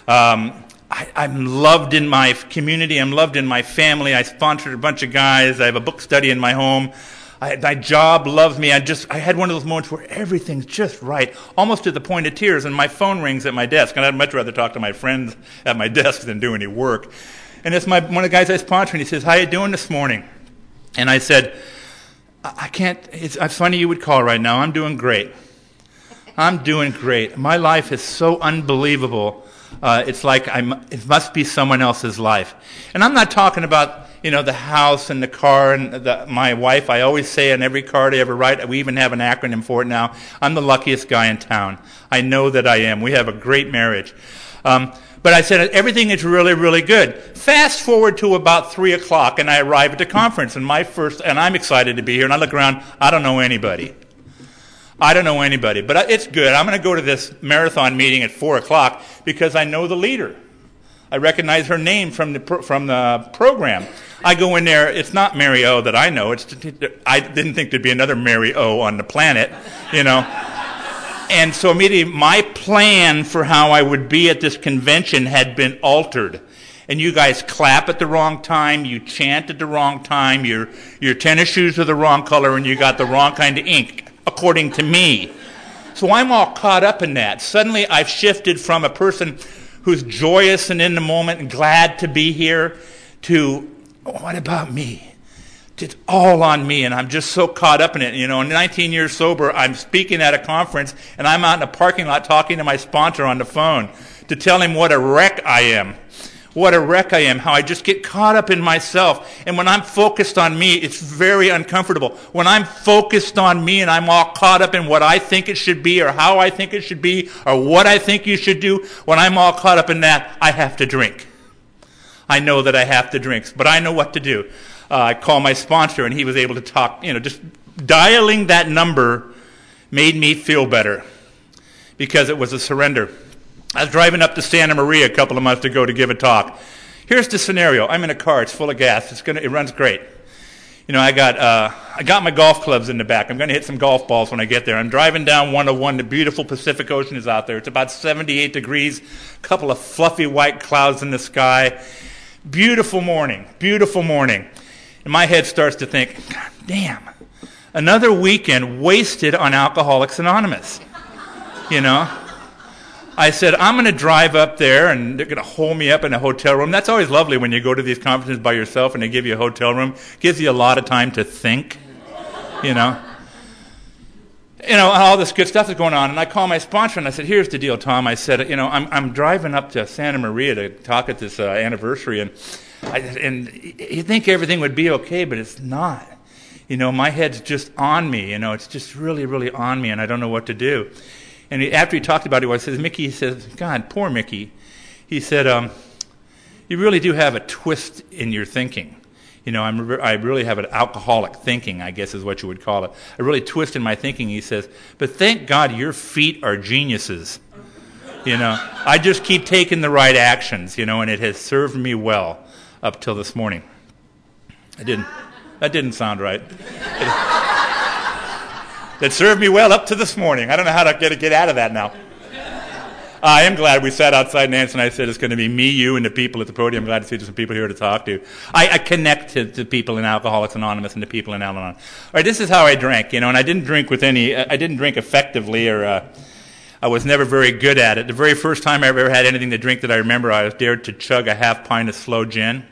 I'm loved in my community. I'm loved in my family. I sponsored a bunch of guys. I have a book study in my home. My job loves me. I had one of those moments where everything's just right, almost to the point of tears, and my phone rings at my desk, and I'd much rather talk to my friends at my desk than do any work. And it's one of the guys I sponsor, and he says, "How you doing this morning?" And I said, "I can't, it's funny you would call right now. I'm doing great. I'm doing great. My life is so unbelievable. It's like it must be someone else's life." And I'm not talking about the house and the car and my wife. I always say on every card I ever write, we even have an acronym for it now, I'm the luckiest guy in town. I know that I am. We have a great marriage. But I said, everything is really, really good. Fast forward to about 3 o'clock, and I arrive at the conference, and I'm excited to be here, and I look around, I don't know anybody. But it's good. I'm going to go to this marathon meeting at 4 o'clock because I know the leader. I recognize her name from the program. I go in there. It's not Mary O that I know. I didn't think there'd be another Mary O on the planet, And so immediately my plan for how I would be at this convention had been altered. And you guys clap at the wrong time. You chant at the wrong time. Your tennis shoes are the wrong color, and you got the wrong kind of ink, according to me. So I'm all caught up in that. Suddenly I've shifted from a person who's joyous and in the moment and glad to be here to, what about me? It's all on me, and I'm just so caught up in it. In 19 years sober, I'm speaking at a conference, and I'm out in a parking lot talking to my sponsor on the phone to tell him what a wreck I am. what a wreck I am, how I just get caught up in myself. And when I'm focused on me, it's very uncomfortable. When I'm focused on me and I'm all caught up in what I think it should be or how I think it should be or what I think you should do, when I'm all caught up in that, I have to drink. I know that I have to drink, but I know what to do. I call my sponsor, and he was able to talk. Just dialing that number made me feel better because it was a surrender. I was driving up to Santa Maria a couple of months ago to give a talk. Here's the scenario. I'm in a car. It's full of gas. It runs great. I got my golf clubs in the back. I'm going to hit some golf balls when I get there. I'm driving down 101. The beautiful Pacific Ocean is out there. It's about 78 degrees. A couple of fluffy white clouds in the sky. Beautiful morning. Beautiful morning. And my head starts to think, God damn, another weekend wasted on Alcoholics Anonymous. I said, I'm going to drive up there, and they're going to hold me up in a hotel room. That's always lovely when you go to these conferences by yourself and they give you a hotel room. Gives you a lot of time to think, all this good stuff is going on. And I call my sponsor, and I said, here's the deal, Tom. I said, I'm driving up to Santa Maria to talk at this anniversary, and you think everything would be okay, but it's not. My head's just on me. It's just really, really on me, and I don't know what to do. And after he talked about it, he says, God, poor Mickey. He said, you really do have a twist in your thinking. I really have an alcoholic thinking, I guess is what you would call it. I really twist in my thinking, he says, but thank God your feet are geniuses. I just keep taking the right actions, and it has served me well up till this morning. That didn't sound right. That served me well up to this morning. I don't know how to get out of that now. I am glad we sat outside, Nancy and I said it's going to be me, you, and the people at the podium. I'm glad to see there's some people here to talk to. I connect to people in Alcoholics Anonymous and to people in Al-Anon. All right, this is how I drank, and I didn't drink I didn't drink effectively, or I was never very good at it. The very first time I ever had anything to drink that I remember, I was dared to chug a half pint of slow gin.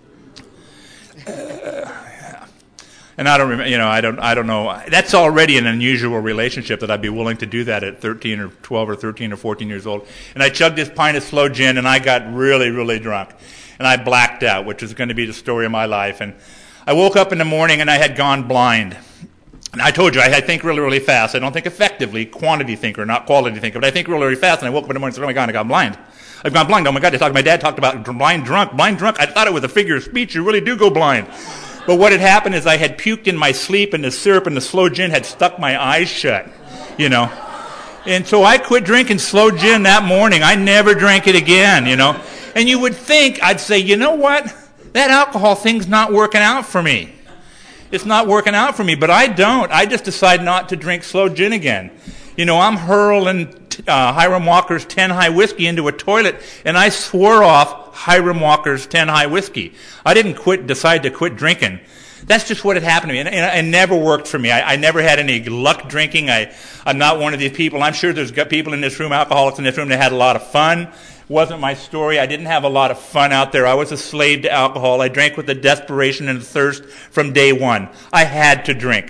And I don't remember, I don't know. That's already an unusual relationship that I'd be willing to do that at 13 or 12 or 13 or 14 years old. And I chugged this pint of slow gin, and I got really, really drunk. And I blacked out, which is going to be the story of my life. And I woke up in the morning, and I had gone blind. And I told you, I think really, really fast. I don't think effectively, quantity thinker, not quality thinker, but I think really, really fast. And I woke up in the morning and said, oh my God, I got blind. I've gone blind. Oh my God, my dad talked about blind drunk. I thought it was a figure of speech. You really do go blind. But what had happened is I had puked in my sleep, and the syrup and the slow gin had stuck my eyes shut, And so I quit drinking slow gin that morning. I never drank it again, And you would think, I'd say, you know what? That alcohol thing's not working out for me. It's not working out for me, but I don't. I just decide not to drink slow gin again. I'm hurling Hiram Walker's 10 High whiskey into a toilet, and I swore off Hiram Walker's 10 High whiskey. I didn't decide to quit drinking. That's just what had happened to me, and it never worked for me. I never had any luck drinking. I'm not one of these people. I'm sure there's got people in this room, alcoholics in this room, that had a lot of fun. It wasn't my story. I didn't have a lot of fun out there. I was a slave to alcohol. I drank with the desperation and the thirst from day one. I had to drink.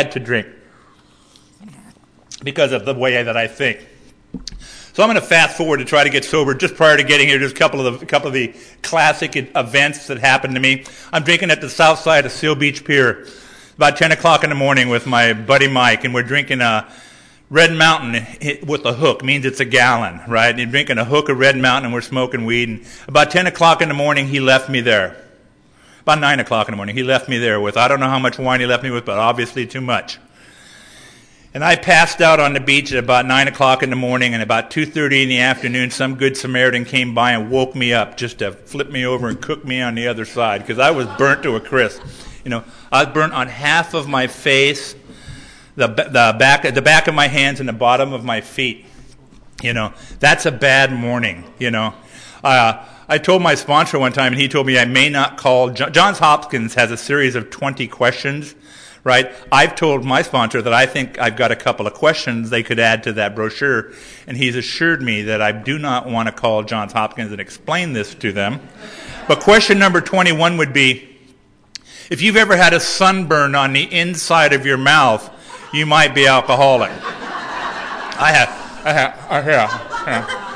Because of the way that I think. So I'm going to fast forward to try to get sober. Just prior to getting here, just a couple of the classic events that happened to me. I'm drinking at the south side of Seal Beach Pier, about 10 o'clock in the morning with my buddy Mike, and we're drinking a Red Mountain with a hook. Means it's a gallon, right? And you're drinking a hook of Red Mountain, and we're smoking weed. And about 10 o'clock in the morning, he left me there. About 9 o'clock in the morning, he left me there with, I don't know how much wine he left me with, but obviously too much. And I passed out on the beach at about 9 o'clock in the morning, and about 2:30 in the afternoon, some good Samaritan came by and woke me up just to flip me over and cook me on the other side, because I was burnt to a crisp. I was burnt on half of my face, the back of my hands, and the bottom of my feet. That's a bad morning. I told my sponsor one time, and he told me I may not call. Johns Hopkins has a series of 20 questions. Right? I've told my sponsor that I think I've got a couple of questions they could add to that brochure, and he's assured me that I do not want to call Johns Hopkins and explain this to them. But question number 21 would be, if you've ever had a sunburn on the inside of your mouth, you might be alcoholic. I have.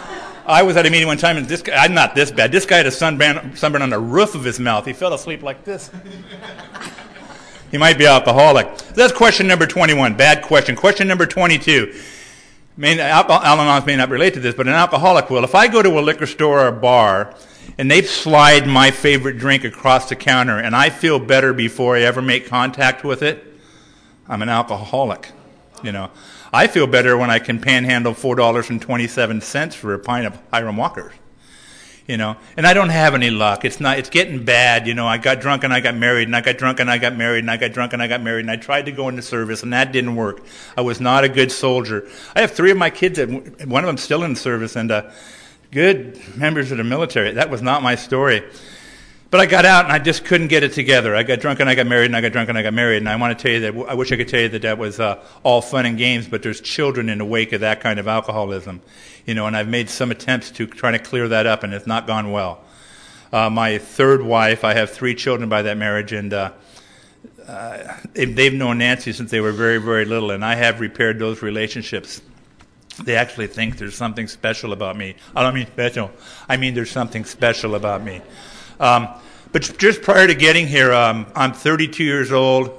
I was at a meeting one time, and this guy, I'm not this bad. This guy had a sunburn on the roof of his mouth. He fell asleep like this. He might be alcoholic. That's question number 21. Bad question. Question number 22. Al-Anonymous may not relate to this, but an alcoholic will. If I go to a liquor store or a bar, and they slide my favorite drink across the counter, and I feel better before I ever make contact with it, I'm an alcoholic. I feel better when I can panhandle $4.27 for a pint of Hiram Walker. And I don't have any luck. It's getting bad. I got drunk and I got married, and I got drunk and I got married, and I got drunk and I got married, and I tried to go into service, and that didn't work. I was not a good soldier. I have 3 of my kids, one of them still in service, and good members of the military. That was not my story. But I got out and I just couldn't get it together. I got drunk and I got married, and I got drunk and I got married. And I want to tell you that I wish I could tell you that was all fun and games, but there's children in the wake of that kind of alcoholism. And I've made some attempts to try to clear that up, and it's not gone well. My third wife, I have 3 children by that marriage, and they've known Nancy since they were very, very little, and I have repaired those relationships. They actually think there's something special about me. I don't mean special. I mean there's something special about me. But just prior to getting here, I'm 32 years old.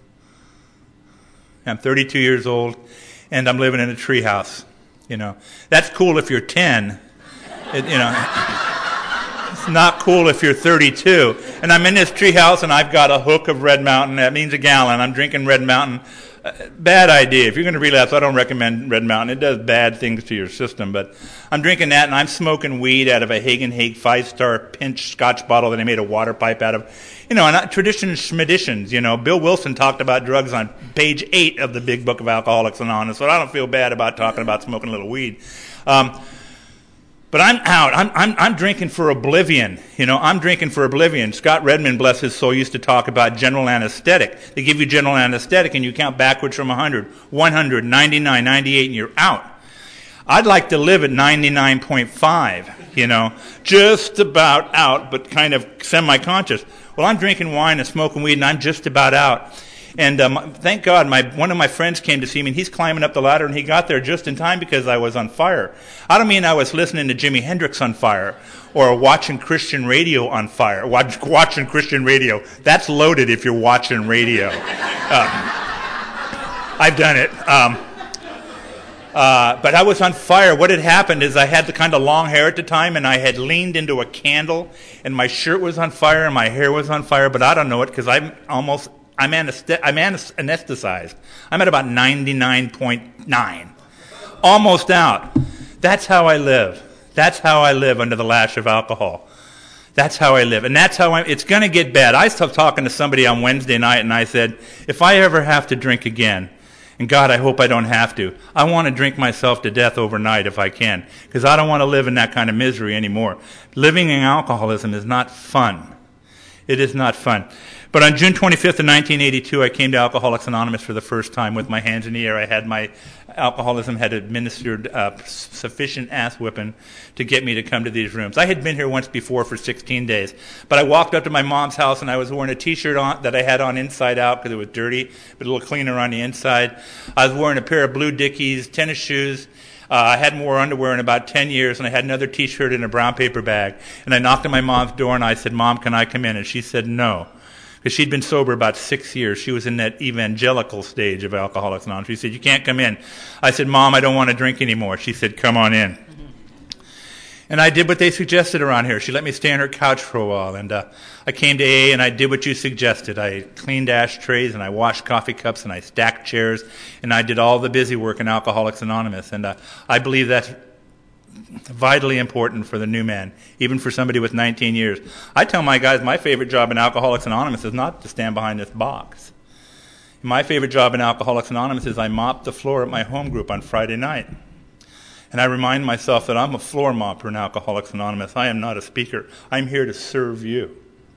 I'm 32 years old, and I'm living in a treehouse. That's cool if you're 10. It's not cool if you're 32. And I'm in this treehouse, and I've got a hook of Red Mountain. That means a gallon. I'm drinking Red Mountain. Bad idea. If you're going to relapse, I don't recommend Red Mountain. It does bad things to your system. But I'm drinking that, and I'm smoking weed out of a Hagen Haig 5-star pinch Scotch bottle that I made a water pipe out of. And traditions, schmeditions. Bill Wilson talked about drugs on page 8 of the Big Book of Alcoholics Anonymous, so I don't feel bad about talking about smoking a little weed. But I'm out. I'm drinking for oblivion. I'm drinking for oblivion. Scott Redmond, bless his soul, used to talk about general anesthetic. They give you general anesthetic, and you count backwards from 100, 100, 99, 98, and you're out. I'd like to live at 99.5, just about out, but kind of semi-conscious. Well, I'm drinking wine and smoking weed, and I'm just about out. And thank God, one of my friends came to see me, and he's climbing up the ladder, and he got there just in time because I was on fire. I don't mean I was listening to Jimi Hendrix on fire or watching Christian radio on fire. Watching Christian radio. That's loaded if you're watching radio. I've done it. But I was on fire. What had happened is I had the kind of long hair at the time, and I had leaned into a candle, and my shirt was on fire, and my hair was on fire, but I don't know it because I'm anesthetized. I'm at about 99.9. Almost out. That's how I live. That's how I live under the lash of alcohol. That's how I live. And that's how it's going to get bad. I was talking to somebody on Wednesday night, and I said, if I ever have to drink again, and God, I hope I don't have to, I want to drink myself to death overnight if I can, because I don't want to live in that kind of misery anymore. Living in alcoholism is not fun. It is not fun. But on June 25th of 1982, I came to Alcoholics Anonymous for the first time with my hands in the air. I had my alcoholism had administered sufficient ass whipping to get me to come to these rooms. I had been here once before for 16 days. But I walked up to my mom's house, and I was wearing a T-shirt on that I had on inside out because it was dirty, but a little cleaner on the inside. I was wearing a pair of blue Dickies, tennis shoes. I hadn't worn underwear in about 10 years, and I had another T-shirt in a brown paper bag. And I knocked on my mom's door, and I said, Mom, can I come in? And she said no. Because she'd been sober about 6 years. She was in that evangelical stage of Alcoholics Anonymous. She said, you can't come in. I said, Mom, I don't want to drink anymore. She said, come on in. And I did what they suggested around here. She let me stay on her couch for a while. And I came to AA, and I did what you suggested. I cleaned ashtrays, and I washed coffee cups, and I stacked chairs, and I did all the busy work in Alcoholics Anonymous. And I believe that's vitally important for the new man, even for somebody with 19 years. I tell my guys my favorite job in Alcoholics Anonymous is not to stand behind this box. My favorite job in Alcoholics Anonymous is I mop the floor at my home group on Friday night. And I remind myself that I'm a floor mopper in Alcoholics Anonymous. I am not a speaker. I'm here to serve you.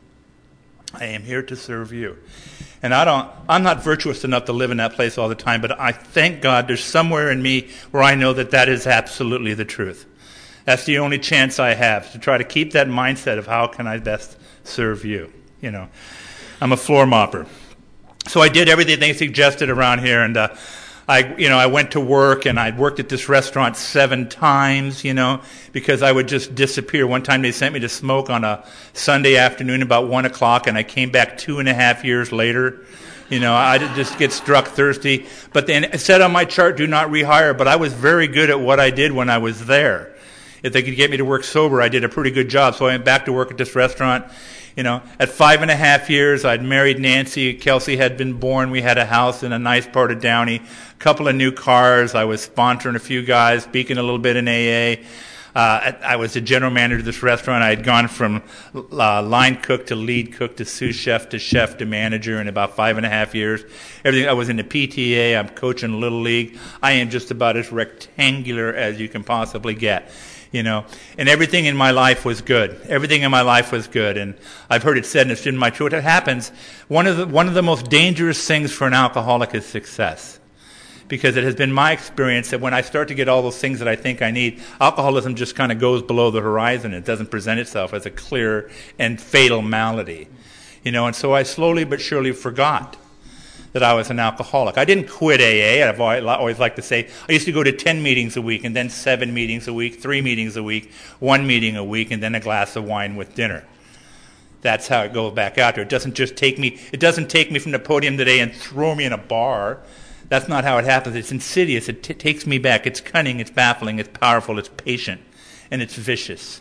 I am here to serve you. And I'm not virtuous enough to live in that place all the time, but I thank God there's somewhere in me where I know that that is absolutely the truth. That's the only chance I have, to try to keep that mindset of how can I best serve you. I'm a floor mopper. So I did everything they suggested around here, and I went to work, and I'd worked at this restaurant 7 times, because I would just disappear. One time they sent me to smoke on a Sunday afternoon about 1 o'clock, and I came back 2.5 years later. I did just get struck thirsty. But then it said on my chart, do not rehire, but I was very good at what I did when I was there. If they could get me to work sober, I did a pretty good job. So I went back to work at this restaurant. At 5.5 years, I'd married Nancy. Kelsey had been born. We had a house in a nice part of Downey, a couple of new cars. I was sponsoring a few guys, speaking a little bit in AA. I was the general manager of this restaurant. I had gone from line cook to lead cook to sous chef to manager in about 5.5 years. I was in the PTA. I'm coaching Little League. I am just about as rectangular as you can possibly get. And everything in my life was good. Everything in my life was good. And I've heard it said, and it's in my truth, it happens. One of the most dangerous things for an alcoholic is success. Because it has been my experience that when I start to get all those things that I think I need, alcoholism just kind of goes below the horizon. It doesn't present itself as a clear and fatal malady. And so I slowly but surely forgot that I was an alcoholic. I didn't quit AA. I've always liked to say I used to go to 10 meetings a week, and then 7 meetings a week, 3 meetings a week, 1 meeting a week, and then a glass of wine with dinner. That's how it goes back out there. It doesn't take me from the podium today and throw me in a bar. That's not how it happens. It's insidious. It takes me back. It's cunning. It's baffling. It's powerful. It's patient, and it's vicious.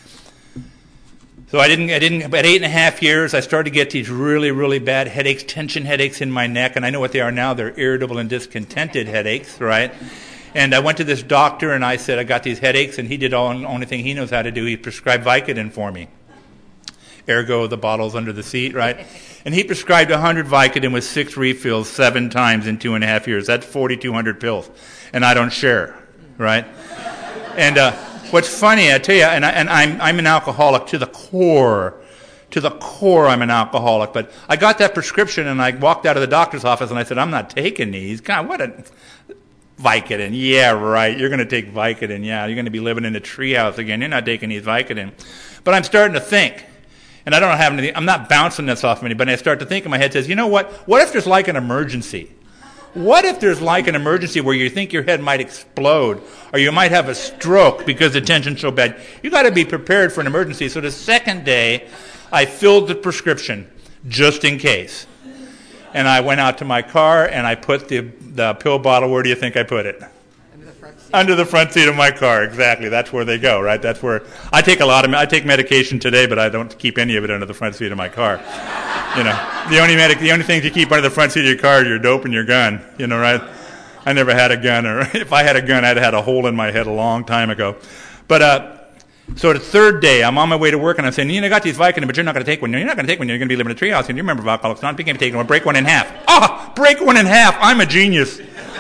So I didn't. At 8.5 years, I started to get these really, really bad headaches, tension headaches in my neck, and I know what they are now. They're irritable and discontented headaches, right? And I went to this doctor, and I said I got these headaches, and he did the only thing he knows how to do. He prescribed Vicodin for me. Ergo, the bottle's under the seat, right? And he prescribed 100 Vicodin with 6 refills 7 times in 2.5 years. That's 4,200 pills, and I don't share, right? And what's funny, I tell you, and I'm an alcoholic to the core. To the core, I'm an alcoholic. But I got that prescription, and I walked out of the doctor's office, and I said, I'm not taking these. God, what a... Vicodin. Yeah, right. You're going to take Vicodin. Yeah, you're going to be living in a treehouse again. You're not taking these Vicodin. But I'm starting to think, and I don't have anything, I'm not bouncing this off of anybody. I start to think in my head, says, you know what? What if there's like an emergency? What if there's like an emergency where you think your head might explode or you might have a stroke because the tension's so bad? You got to be prepared for an emergency. So the second day, I filled the prescription just in case. And I went out to my car and I put the pill bottle, where do you think I put it? Under the front seat. Under the front seat of my car, exactly. That's where they go, right? That's where I take medication today, but I don't keep any of it under the front seat of my car. The only things you keep under the front seat of your car are your dope and your gun, right? I never had a gun, or if I had a gun, I'd had a hole in my head a long time ago. But so the third day, I'm on my way to work, and I'm saying, I got these Vicodin, but you're not going to take one. You're not going to take one. You're going to be living in a treehouse, and you remember Alcoholics Anonymous. You can't be taking one. Break one in half. Break one in half. I'm a genius.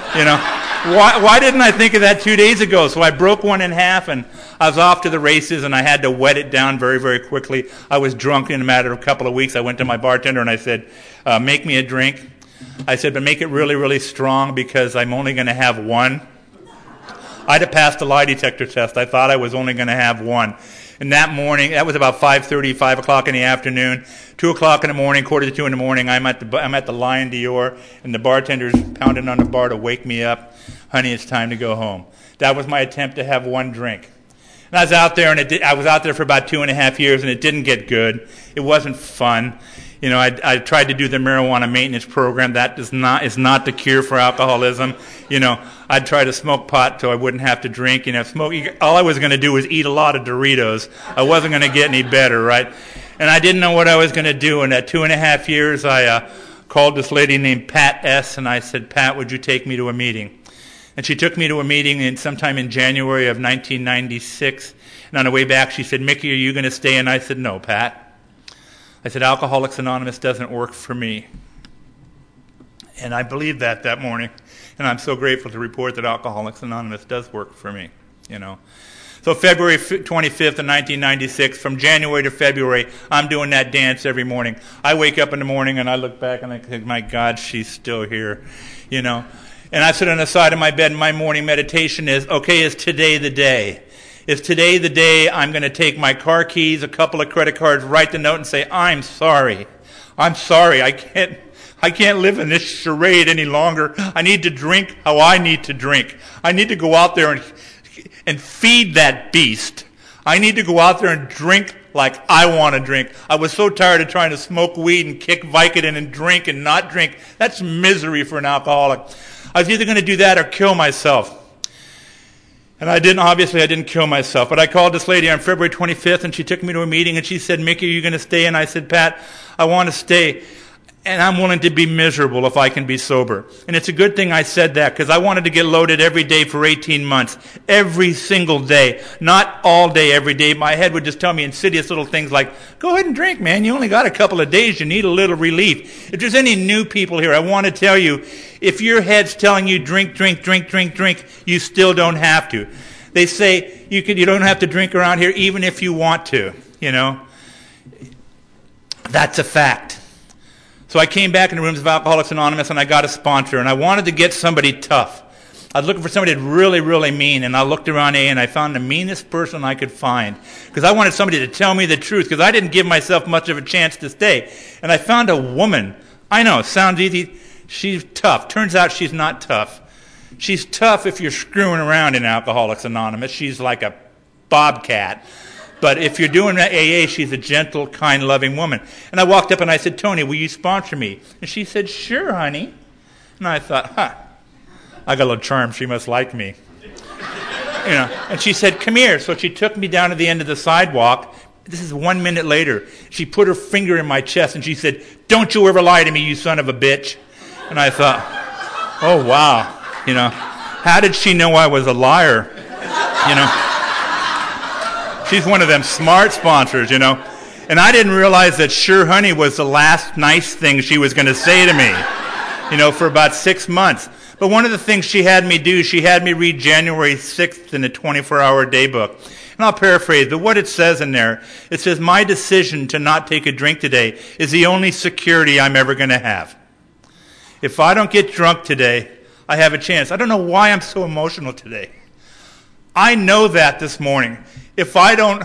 Why didn't I think of that 2 days ago? So I broke one in half, and I was off to the races, and I had to wet it down very, very quickly. I was drunk in a matter of a couple of weeks. I went to my bartender, and I said, make me a drink. I said, but make it really, really strong because I'm only going to have one. I'd have passed the lie detector test. I thought I was only going to have one. And that morning, that was about 5:30, 5 o'clock in the afternoon. 2 o'clock in the morning, 1:45 in the morning, I'm at the Lion d'Or, and the bartender's pounding on the bar to wake me up. Honey, it's time to go home. That was my attempt to have one drink. And I was out there, and I was out there for about 2.5 years, and it didn't get good. It wasn't fun. I tried to do the marijuana maintenance program. That is not the cure for alcoholism. I'd try to smoke pot so I wouldn't have to drink. All I was going to do was eat a lot of Doritos. I wasn't going to get any better, right? And I didn't know what I was going to do. In that 2.5 years, I called this lady named Pat S., and I said, Pat, would you take me to a meeting? And she took me to a meeting sometime in January of 1996. And on the way back, she said, Mickey, are you going to stay? And I said, no, Pat. I said, Alcoholics Anonymous doesn't work for me. And I believed that morning. And I'm so grateful to report that Alcoholics Anonymous does work for me, So February 25th of 1996, from January to February, I'm doing that dance every morning. I wake up in the morning and I look back and I think, my God, she's still here, And I sit on the side of my bed and my morning meditation is, okay, is today the day? Is today the day I'm going to take my car keys, a couple of credit cards, write the note and say, I'm sorry. I'm sorry. I can't live in this charade any longer. I need to drink how I need to drink. I need to go out there and feed that beast. I need to go out there and drink like I want to drink. I was so tired of trying to smoke weed and kick Vicodin and drink and not drink. That's misery for an alcoholic. I was either going to do that or kill myself. And I didn't kill myself. But I called this lady on February 25th, and she took me to a meeting, and she said, Mickey, are you going to stay? And I said, Pat, I want to stay. And I'm willing to be miserable if I can be sober. And it's a good thing I said that, because I wanted to get loaded every day for 18 months. Every single day. Not all day, every day. My head would just tell me insidious little things like, go ahead and drink, man. You only got a couple of days. You need a little relief. If there's any new people here, I want to tell you, if your head's telling you drink, you still don't have to. They say you don't have to drink around here even if you want to, you know. That's a fact. So I came back in the rooms of Alcoholics Anonymous, and I got a sponsor, and I wanted to get somebody tough. I was looking for somebody really, really mean, and I looked around AA, and I found the meanest person I could find, because I wanted somebody to tell me the truth, because I didn't give myself much of a chance to stay. And I found a woman. I know, sounds easy. She's tough. Turns out she's not tough. She's tough if you're screwing around in Alcoholics Anonymous. She's like a bobcat. But if you're doing AA, she's a gentle, kind, loving woman. And I walked up and I said, Tony, will you sponsor me? And she said, sure, honey. And I thought, I got a little charm. She must like me. You know. And she said, come here. So she took me down to the end of the sidewalk. This is 1 minute later. She put her finger in my chest and she said, don't you ever lie to me, you son of a bitch. And I thought, oh, wow. You know, how did she know I was a liar? You know. She's one of them smart sponsors, you know. And I didn't realize that sure honey was the last nice thing she was going to say to me, you know, for about 6 months. But one of the things she had me do, she had me read January 6th in the 24-hour day book. And I'll paraphrase, but what it says in there, it says, my decision to not take a drink today is the only security I'm ever going to have. If I don't get drunk today, I have a chance. I don't know why I'm so emotional today. I know that this morning. If I don't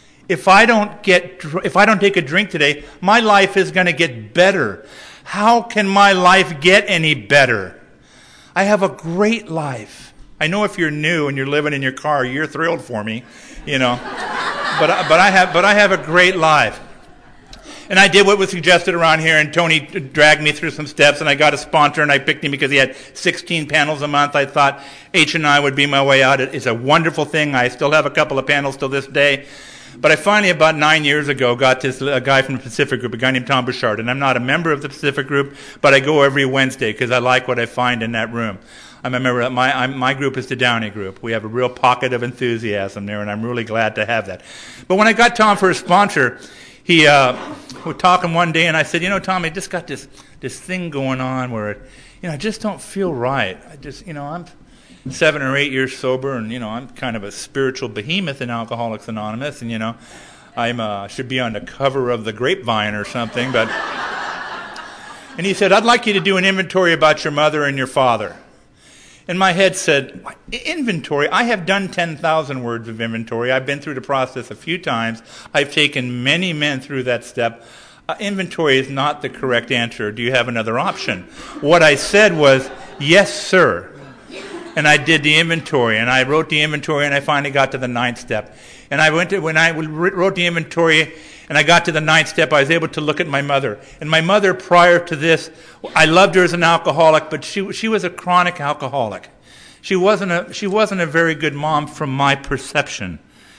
take a drink today, my life is going to get better. How can my life get any better? I have a great life. I know if you're new and you're living in your car, you're thrilled for me, you know. But I have a great life. And I did what was suggested around here, and Tony dragged me through some steps, and I got a sponsor, and I picked him because he had 16 panels a month. I thought H&I would be my way out. It's a wonderful thing. I still have a couple of panels till this day. But I finally, about 9 years ago, got this guy from the Pacific Group, a guy named Tom Bouchard. And I'm not a member of the Pacific Group, but I go every Wednesday because I like what I find in that room. I'm a member. My group is the Downey Group. We have a real pocket of enthusiasm there, and I'm really glad to have that. But when I got Tom for a sponsor, we were talking one day, and I said, you know, Tom, I just got this thing going on where, I just don't feel right. I'm 7 or 8 years sober, and, I'm kind of a spiritual behemoth in Alcoholics Anonymous, and, I should be on the cover of the Grapevine or something, but... And he said, I'd like you to do an inventory about your mother and your father. And my head said, inventory? I have done 10,000 words of inventory. I've been through the process a few times. I've taken many men through that step. Inventory is not the correct answer. Do you have another option? What I said was, yes, sir. And I did the inventory, and I wrote the inventory, and I finally got to the 9th step. And when I wrote the inventory, and I got to the 9th step, I was able to look at my mother. And my mother, prior to this, I loved her as an alcoholic, but she was a chronic alcoholic. She wasn't a very good mom from my perception.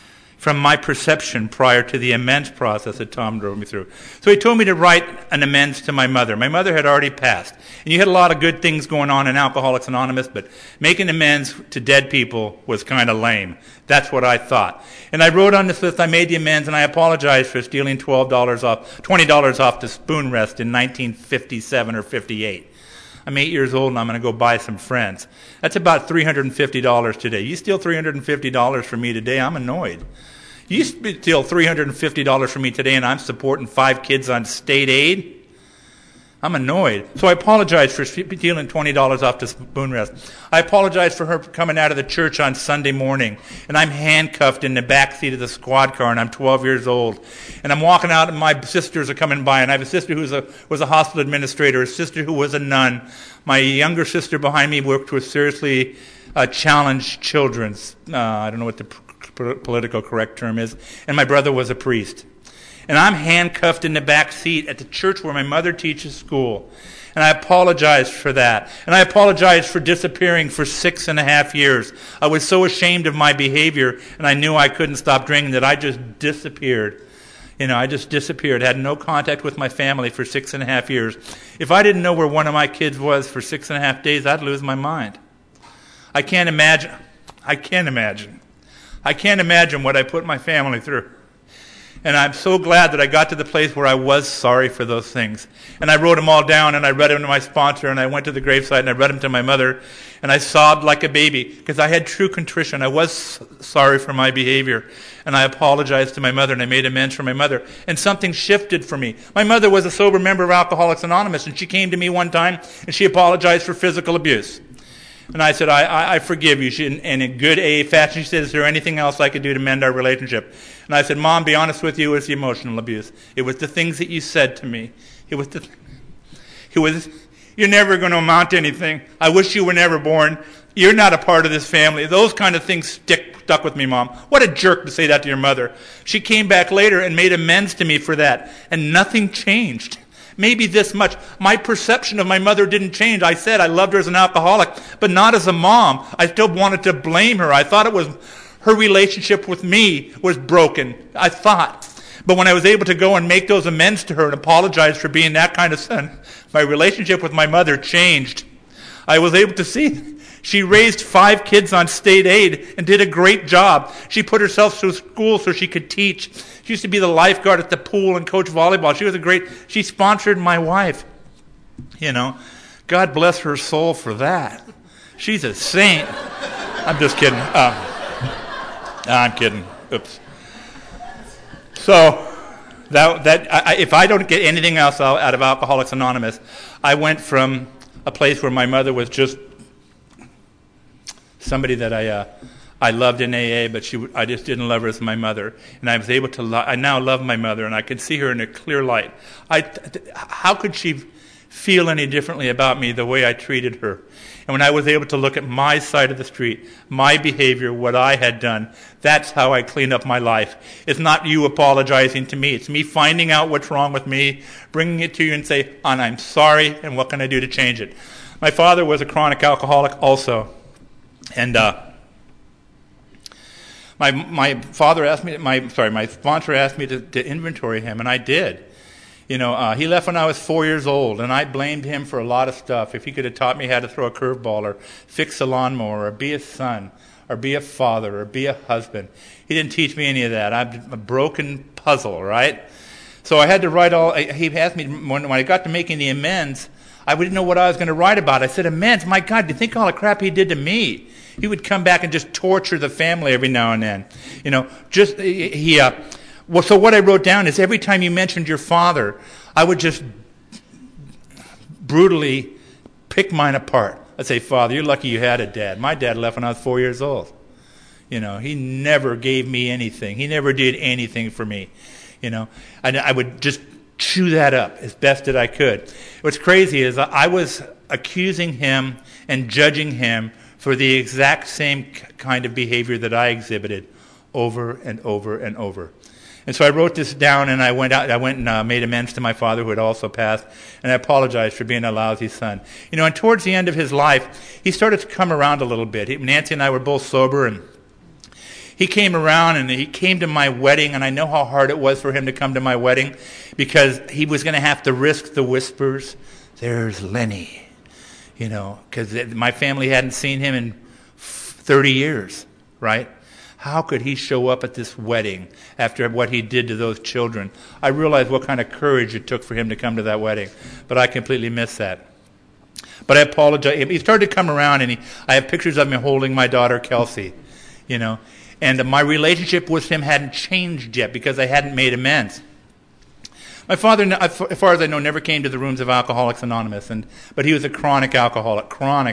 Prior to the amends process that Tom drove me through. So he told me to write an amends to my mother. My mother had already passed. And you had a lot of good things going on in Alcoholics Anonymous, but making amends to dead people was kind of lame. That's what I thought. And I wrote on this list, I made the amends, and I apologized for stealing $20 off the Spoon Rest in 1957 or 58. I'm 8 years old, and I'm going to go buy some friends. That's about $350 today. You steal $350 from me today, I'm annoyed. You steal $350 from me today, and I'm supporting 5 kids on state aid? I'm annoyed. So I apologize for stealing $20 off the spoon rest. I apologize for her coming out of the church on Sunday morning, and I'm handcuffed in the back seat of the squad car, and I'm 12 years old. And I'm walking out, and my sisters are coming by, and I have a sister who was a hospital administrator, a sister who was a nun. My younger sister behind me worked with seriously challenged children. I don't know what the political correct term is. And my brother was a priest. And I'm handcuffed in the back seat at the church where my mother teaches school. And I apologized for that. And I apologized for disappearing for 6.5 years. I was so ashamed of my behavior, and I knew I couldn't stop drinking that I just disappeared. I just disappeared, had no contact with my family for 6.5 years. If I didn't know where one of my kids was for 6.5 days, I'd lose my mind. I can't imagine what I put my family through. And I'm so glad that I got to the place where I was sorry for those things. And I wrote them all down, and I read them to my sponsor, and I went to the gravesite, and I read them to my mother, and I sobbed like a baby because I had true contrition. I was sorry for my behavior, and I apologized to my mother, and I made amends for my mother. And something shifted for me. My mother was a sober member of Alcoholics Anonymous, and she came to me one time, and she apologized for physical abuse. And I said, I forgive you. She, in a good AA fashion, she said, is there anything else I could do to mend our relationship? And I said, Mom, be honest with you, it was the emotional abuse. It was the things that you said to me. You're never going to amount to anything. I wish you were never born. You're not a part of this family. Those kind of things stuck with me, Mom. What a jerk to say that to your mother. She came back later and made amends to me for that. And nothing changed. Maybe this much. My perception of my mother didn't change. I said I loved her as an alcoholic, but not as a mom. I still wanted to blame her. I thought it was her relationship with me was broken. I thought. But when I was able to go and make those amends to her and apologize for being that kind of son, my relationship with my mother changed. I was able to see she raised 5 kids on state aid and did a great job. She put herself through school so she could teach. She used to be the lifeguard at the pool and coach volleyball. She sponsored my wife. God bless her soul for that. She's a saint. I'm just kidding. I'm kidding. Oops. So, if I don't get anything else out of Alcoholics Anonymous, I went from a place where my mother was just somebody that I loved in AA, but I just didn't love her as my mother. And I was able to I now love my mother, and I can see her in a clear light. How could she feel any differently about me the way I treated her? And when I was able to look at my side of the street, my behavior, what I had done, that's how I clean up my life. It's not you apologizing to me. It's me finding out what's wrong with me, bringing it to you and say, I'm sorry, and what can I do to change it? My father was a chronic alcoholic also. And my sponsor asked me to inventory him, and I did. He left when I was 4 years old, and I blamed him for a lot of stuff. If he could have taught me how to throw a curveball or fix a lawnmower or be a son or be a father or be a husband, he didn't teach me any of that. I'm a broken puzzle, right? So I had to write he asked me, when I got to making the amends, I didn't know what I was going to write about. I said, amends, my God, do you think all the crap he did to me? He would come back and just torture the family every now and then. So what I wrote down is every time you mentioned your father, I would just brutally pick mine apart. I'd say, Father, you're lucky you had a dad. My dad left when I was 4 years old. He never gave me anything. He never did anything for me. And I would just chew that up as best that I could. What's crazy is I was accusing him and judging him for the exact same kind of behavior that I exhibited over and over and over. And so I wrote this down, and I went and made amends to my father, who had also passed, and I apologized for being a lousy son. And towards the end of his life, he started to come around a little bit. Nancy and I were both sober, and he came around, and he came to my wedding, and I know how hard it was for him to come to my wedding because he was going to have to risk the whispers. There's Lenny. Because my family hadn't seen him in 30 years, right? How could he show up at this wedding after what he did to those children? I realized what kind of courage it took for him to come to that wedding, but I completely missed that. But I apologize. He started to come around, and I have pictures of him holding my daughter, Kelsey, and my relationship with him hadn't changed yet because I hadn't made amends. My father, as far as I know, never came to the rooms of Alcoholics Anonymous, but he was a chronic alcoholic.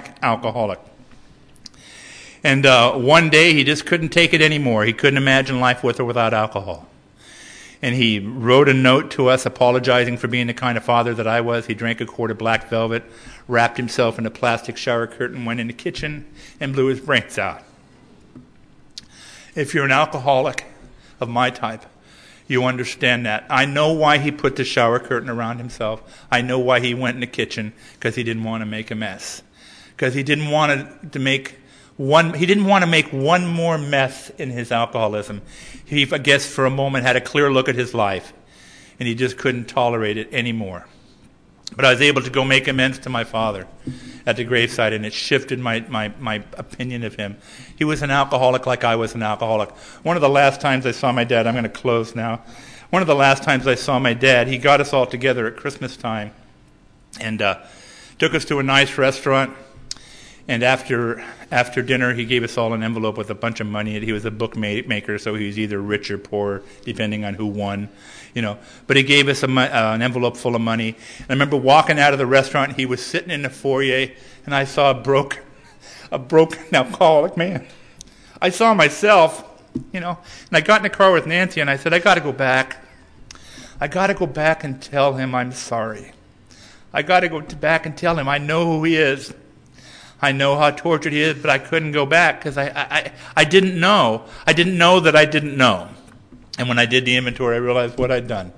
And one day he just couldn't take it anymore. He couldn't imagine life with or without alcohol. And he wrote a note to us apologizing for being the kind of father that I was. He drank a quart of Black Velvet, wrapped himself in a plastic shower curtain, went in the kitchen, and blew his brains out. If you're an alcoholic of my type, you understand that. I know why he put the shower curtain around himself. I know why he went in the kitchen, because he didn't want to make a mess. Because he didn't want to make one more mess in his alcoholism. He, I guess, for a moment had a clear look at his life, and he just couldn't tolerate it anymore. But I was able to go make amends to my father at the graveside, and it shifted my opinion of him. He was an alcoholic like I was an alcoholic. One of the last times I saw my dad, I'm going to close now. One of the last times I saw my dad, he got us all together at Christmas time and took us to a nice restaurant. And after dinner, he gave us all an envelope with a bunch of money. He was a bookmaker, so he was either rich or poor, depending on who won, But he gave us an envelope full of money. And I remember walking out of the restaurant. He was sitting in the foyer, and I saw a broken alcoholic man. I saw myself, And I got in the car with Nancy, and I said, I got to go back. I got to go back and tell him I'm sorry. I got to go back and tell him I know who he is. I know how tortured he is, but I couldn't go back because I didn't know. I didn't know that I didn't know. And when I did the inventory, I realized what I'd done.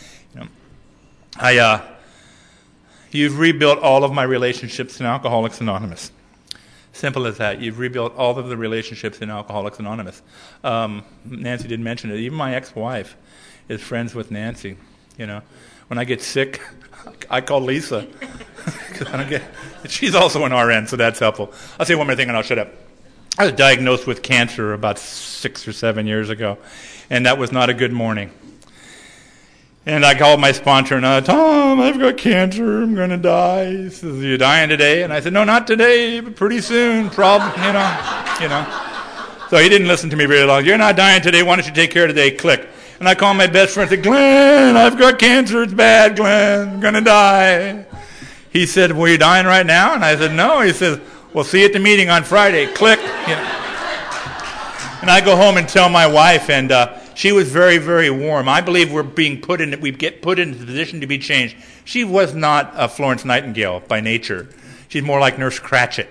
You've rebuilt all of my relationships in Alcoholics Anonymous. Simple as that. You've rebuilt all of the relationships in Alcoholics Anonymous. Nancy didn't mention it. Even my ex-wife is friends with Nancy. When I get sick, I call Lisa. She's also an RN, so that's helpful. I'll say one more thing and I'll shut up. I was diagnosed with cancer about 6 or 7 years ago, and that was not a good morning. And I called my sponsor and I said, Tom, I've got cancer. I'm going to die. He says, are you dying today? And I said, no, not today, but pretty soon, probably, So he didn't listen to me very long. You're not dying today. Why don't you take care today? Click. And I called my best friend and said, Glenn, I've got cancer. It's bad, Glenn. I'm going to die. He said, well, you dying right now? And I said, no. He says, well, see you at the meeting on Friday. Click. And I go home and tell my wife, and she was very, very warm. I believe we get put in the position to be changed. She was not a Florence Nightingale by nature. She's more like Nurse Cratchit.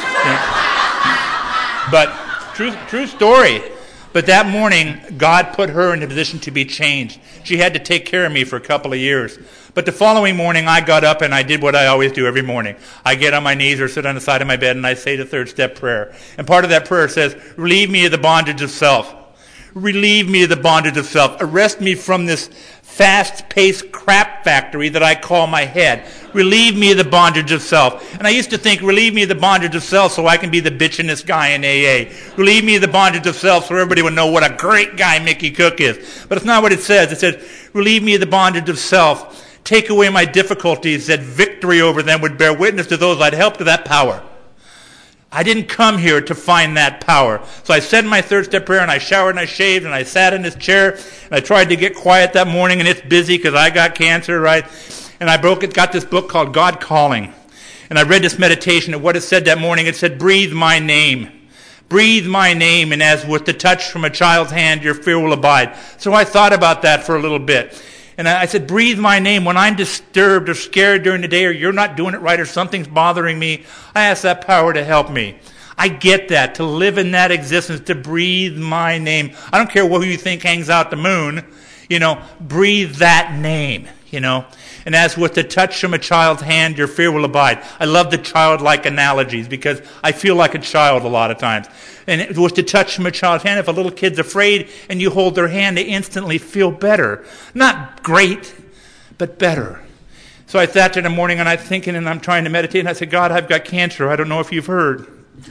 But true story. But that morning, God put her in a position to be changed. She had to take care of me for a couple of years. But the following morning, I got up and I did what I always do every morning. I get on my knees or sit on the side of my bed and I say the third step prayer. And part of that prayer says, relieve me of the bondage of self. Relieve me of the bondage of self. Arrest me from this fast-paced crap factory that I call my head. Relieve me of the bondage of self. And I used to think, relieve me of the bondage of self so I can be the bitchinest guy in AA. Relieve me of the bondage of self so everybody would know what a great guy Mickey Cook is. But it's not what it says. It says, relieve me of the bondage of self. Take away my difficulties, that victory over them would bear witness to those I'd help to that power. I didn't come here to find that power. So I said my third step prayer, and I showered and I shaved, and I sat in this chair, and I tried to get quiet that morning, and it's busy because I got cancer, right? And I got this book called God Calling. And I read this meditation, and what it said that morning, it said, breathe my name. Breathe my name, and as with the touch from a child's hand, your fear will abide. So I thought about that for a little bit. And I said, breathe my name. When I'm disturbed or scared during the day, or you're not doing it right, or something's bothering me, I ask that power to help me. I get that, to live in that existence, to breathe my name. I don't care who you think hangs out the moon. Breathe that name, And as with the touch from a child's hand, your fear will abide. I love the childlike analogies because I feel like a child a lot of times. And it was to touch from a child's hand. If a little kid's afraid and you hold their hand, they instantly feel better. Not great, but better. So I sat there in the morning and I'm thinking and I'm trying to meditate. And I said, God, I've got cancer. I don't know if you've heard.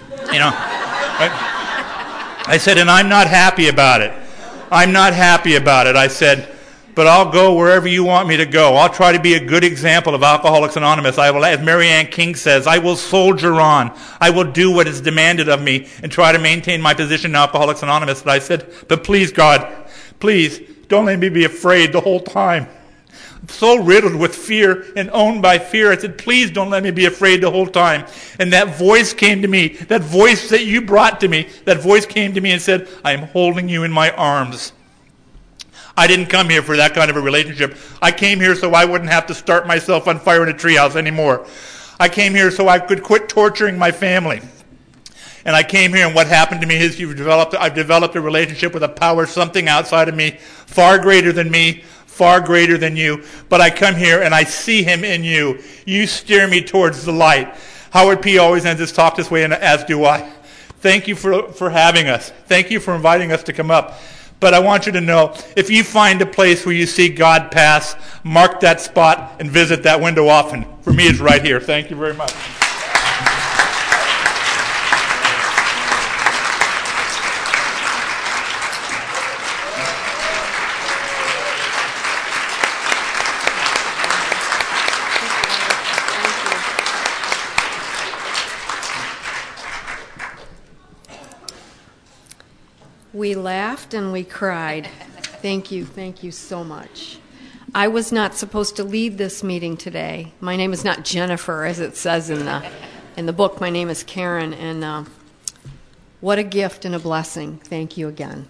Right? I said, and I'm not happy about it. I'm not happy about it. I said, but I'll go wherever you want me to go. I'll try to be a good example of Alcoholics Anonymous. I will, as Mary Ann King says, I will soldier on. I will do what is demanded of me and try to maintain my position in Alcoholics Anonymous. And I said, but please, God, please, don't let me be afraid the whole time. so riddled with fear and owned by fear. I said, please don't let me be afraid the whole time. And that voice came to me, that voice that you brought to me, that voice came to me and said, I am holding you in my arms. I didn't come here for that kind of a relationship. I came here so I wouldn't have to start myself on fire in a treehouse anymore. I came here so I could quit torturing my family. And I came here, and what happened to me is I've developed a relationship with a power, something outside of me, far greater than me, far greater than you. But I come here, and I see him in you. You steer me towards the light. Howard P. always ends his talk this way, and as do I. Thank you for having us. Thank you for inviting us to come up. But I want you to know, if you find a place where you see God pass, mark that spot and visit that window often. For me, it's right here. Thank you very much. We laughed and we cried. Thank you so much. I was not supposed to lead this meeting today. My name is not Jennifer, as it says in the book. My name is Karen, and what a gift and a blessing. Thank you again.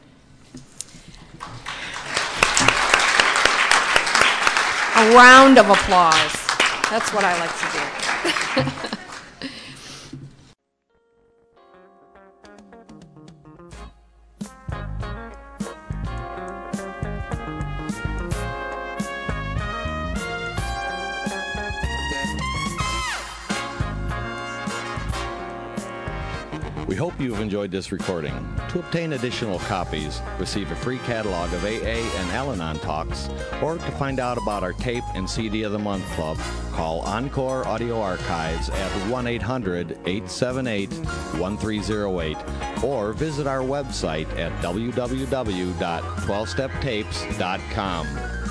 A round of applause. That's what I like to do. We hope you've enjoyed this recording. To obtain additional copies, receive a free catalog of AA and Al-Anon talks, or to find out about our tape and CD of the Month Club, call Encore Audio Archives at 1-800-878-1308 or visit our website at www.12steptapes.com.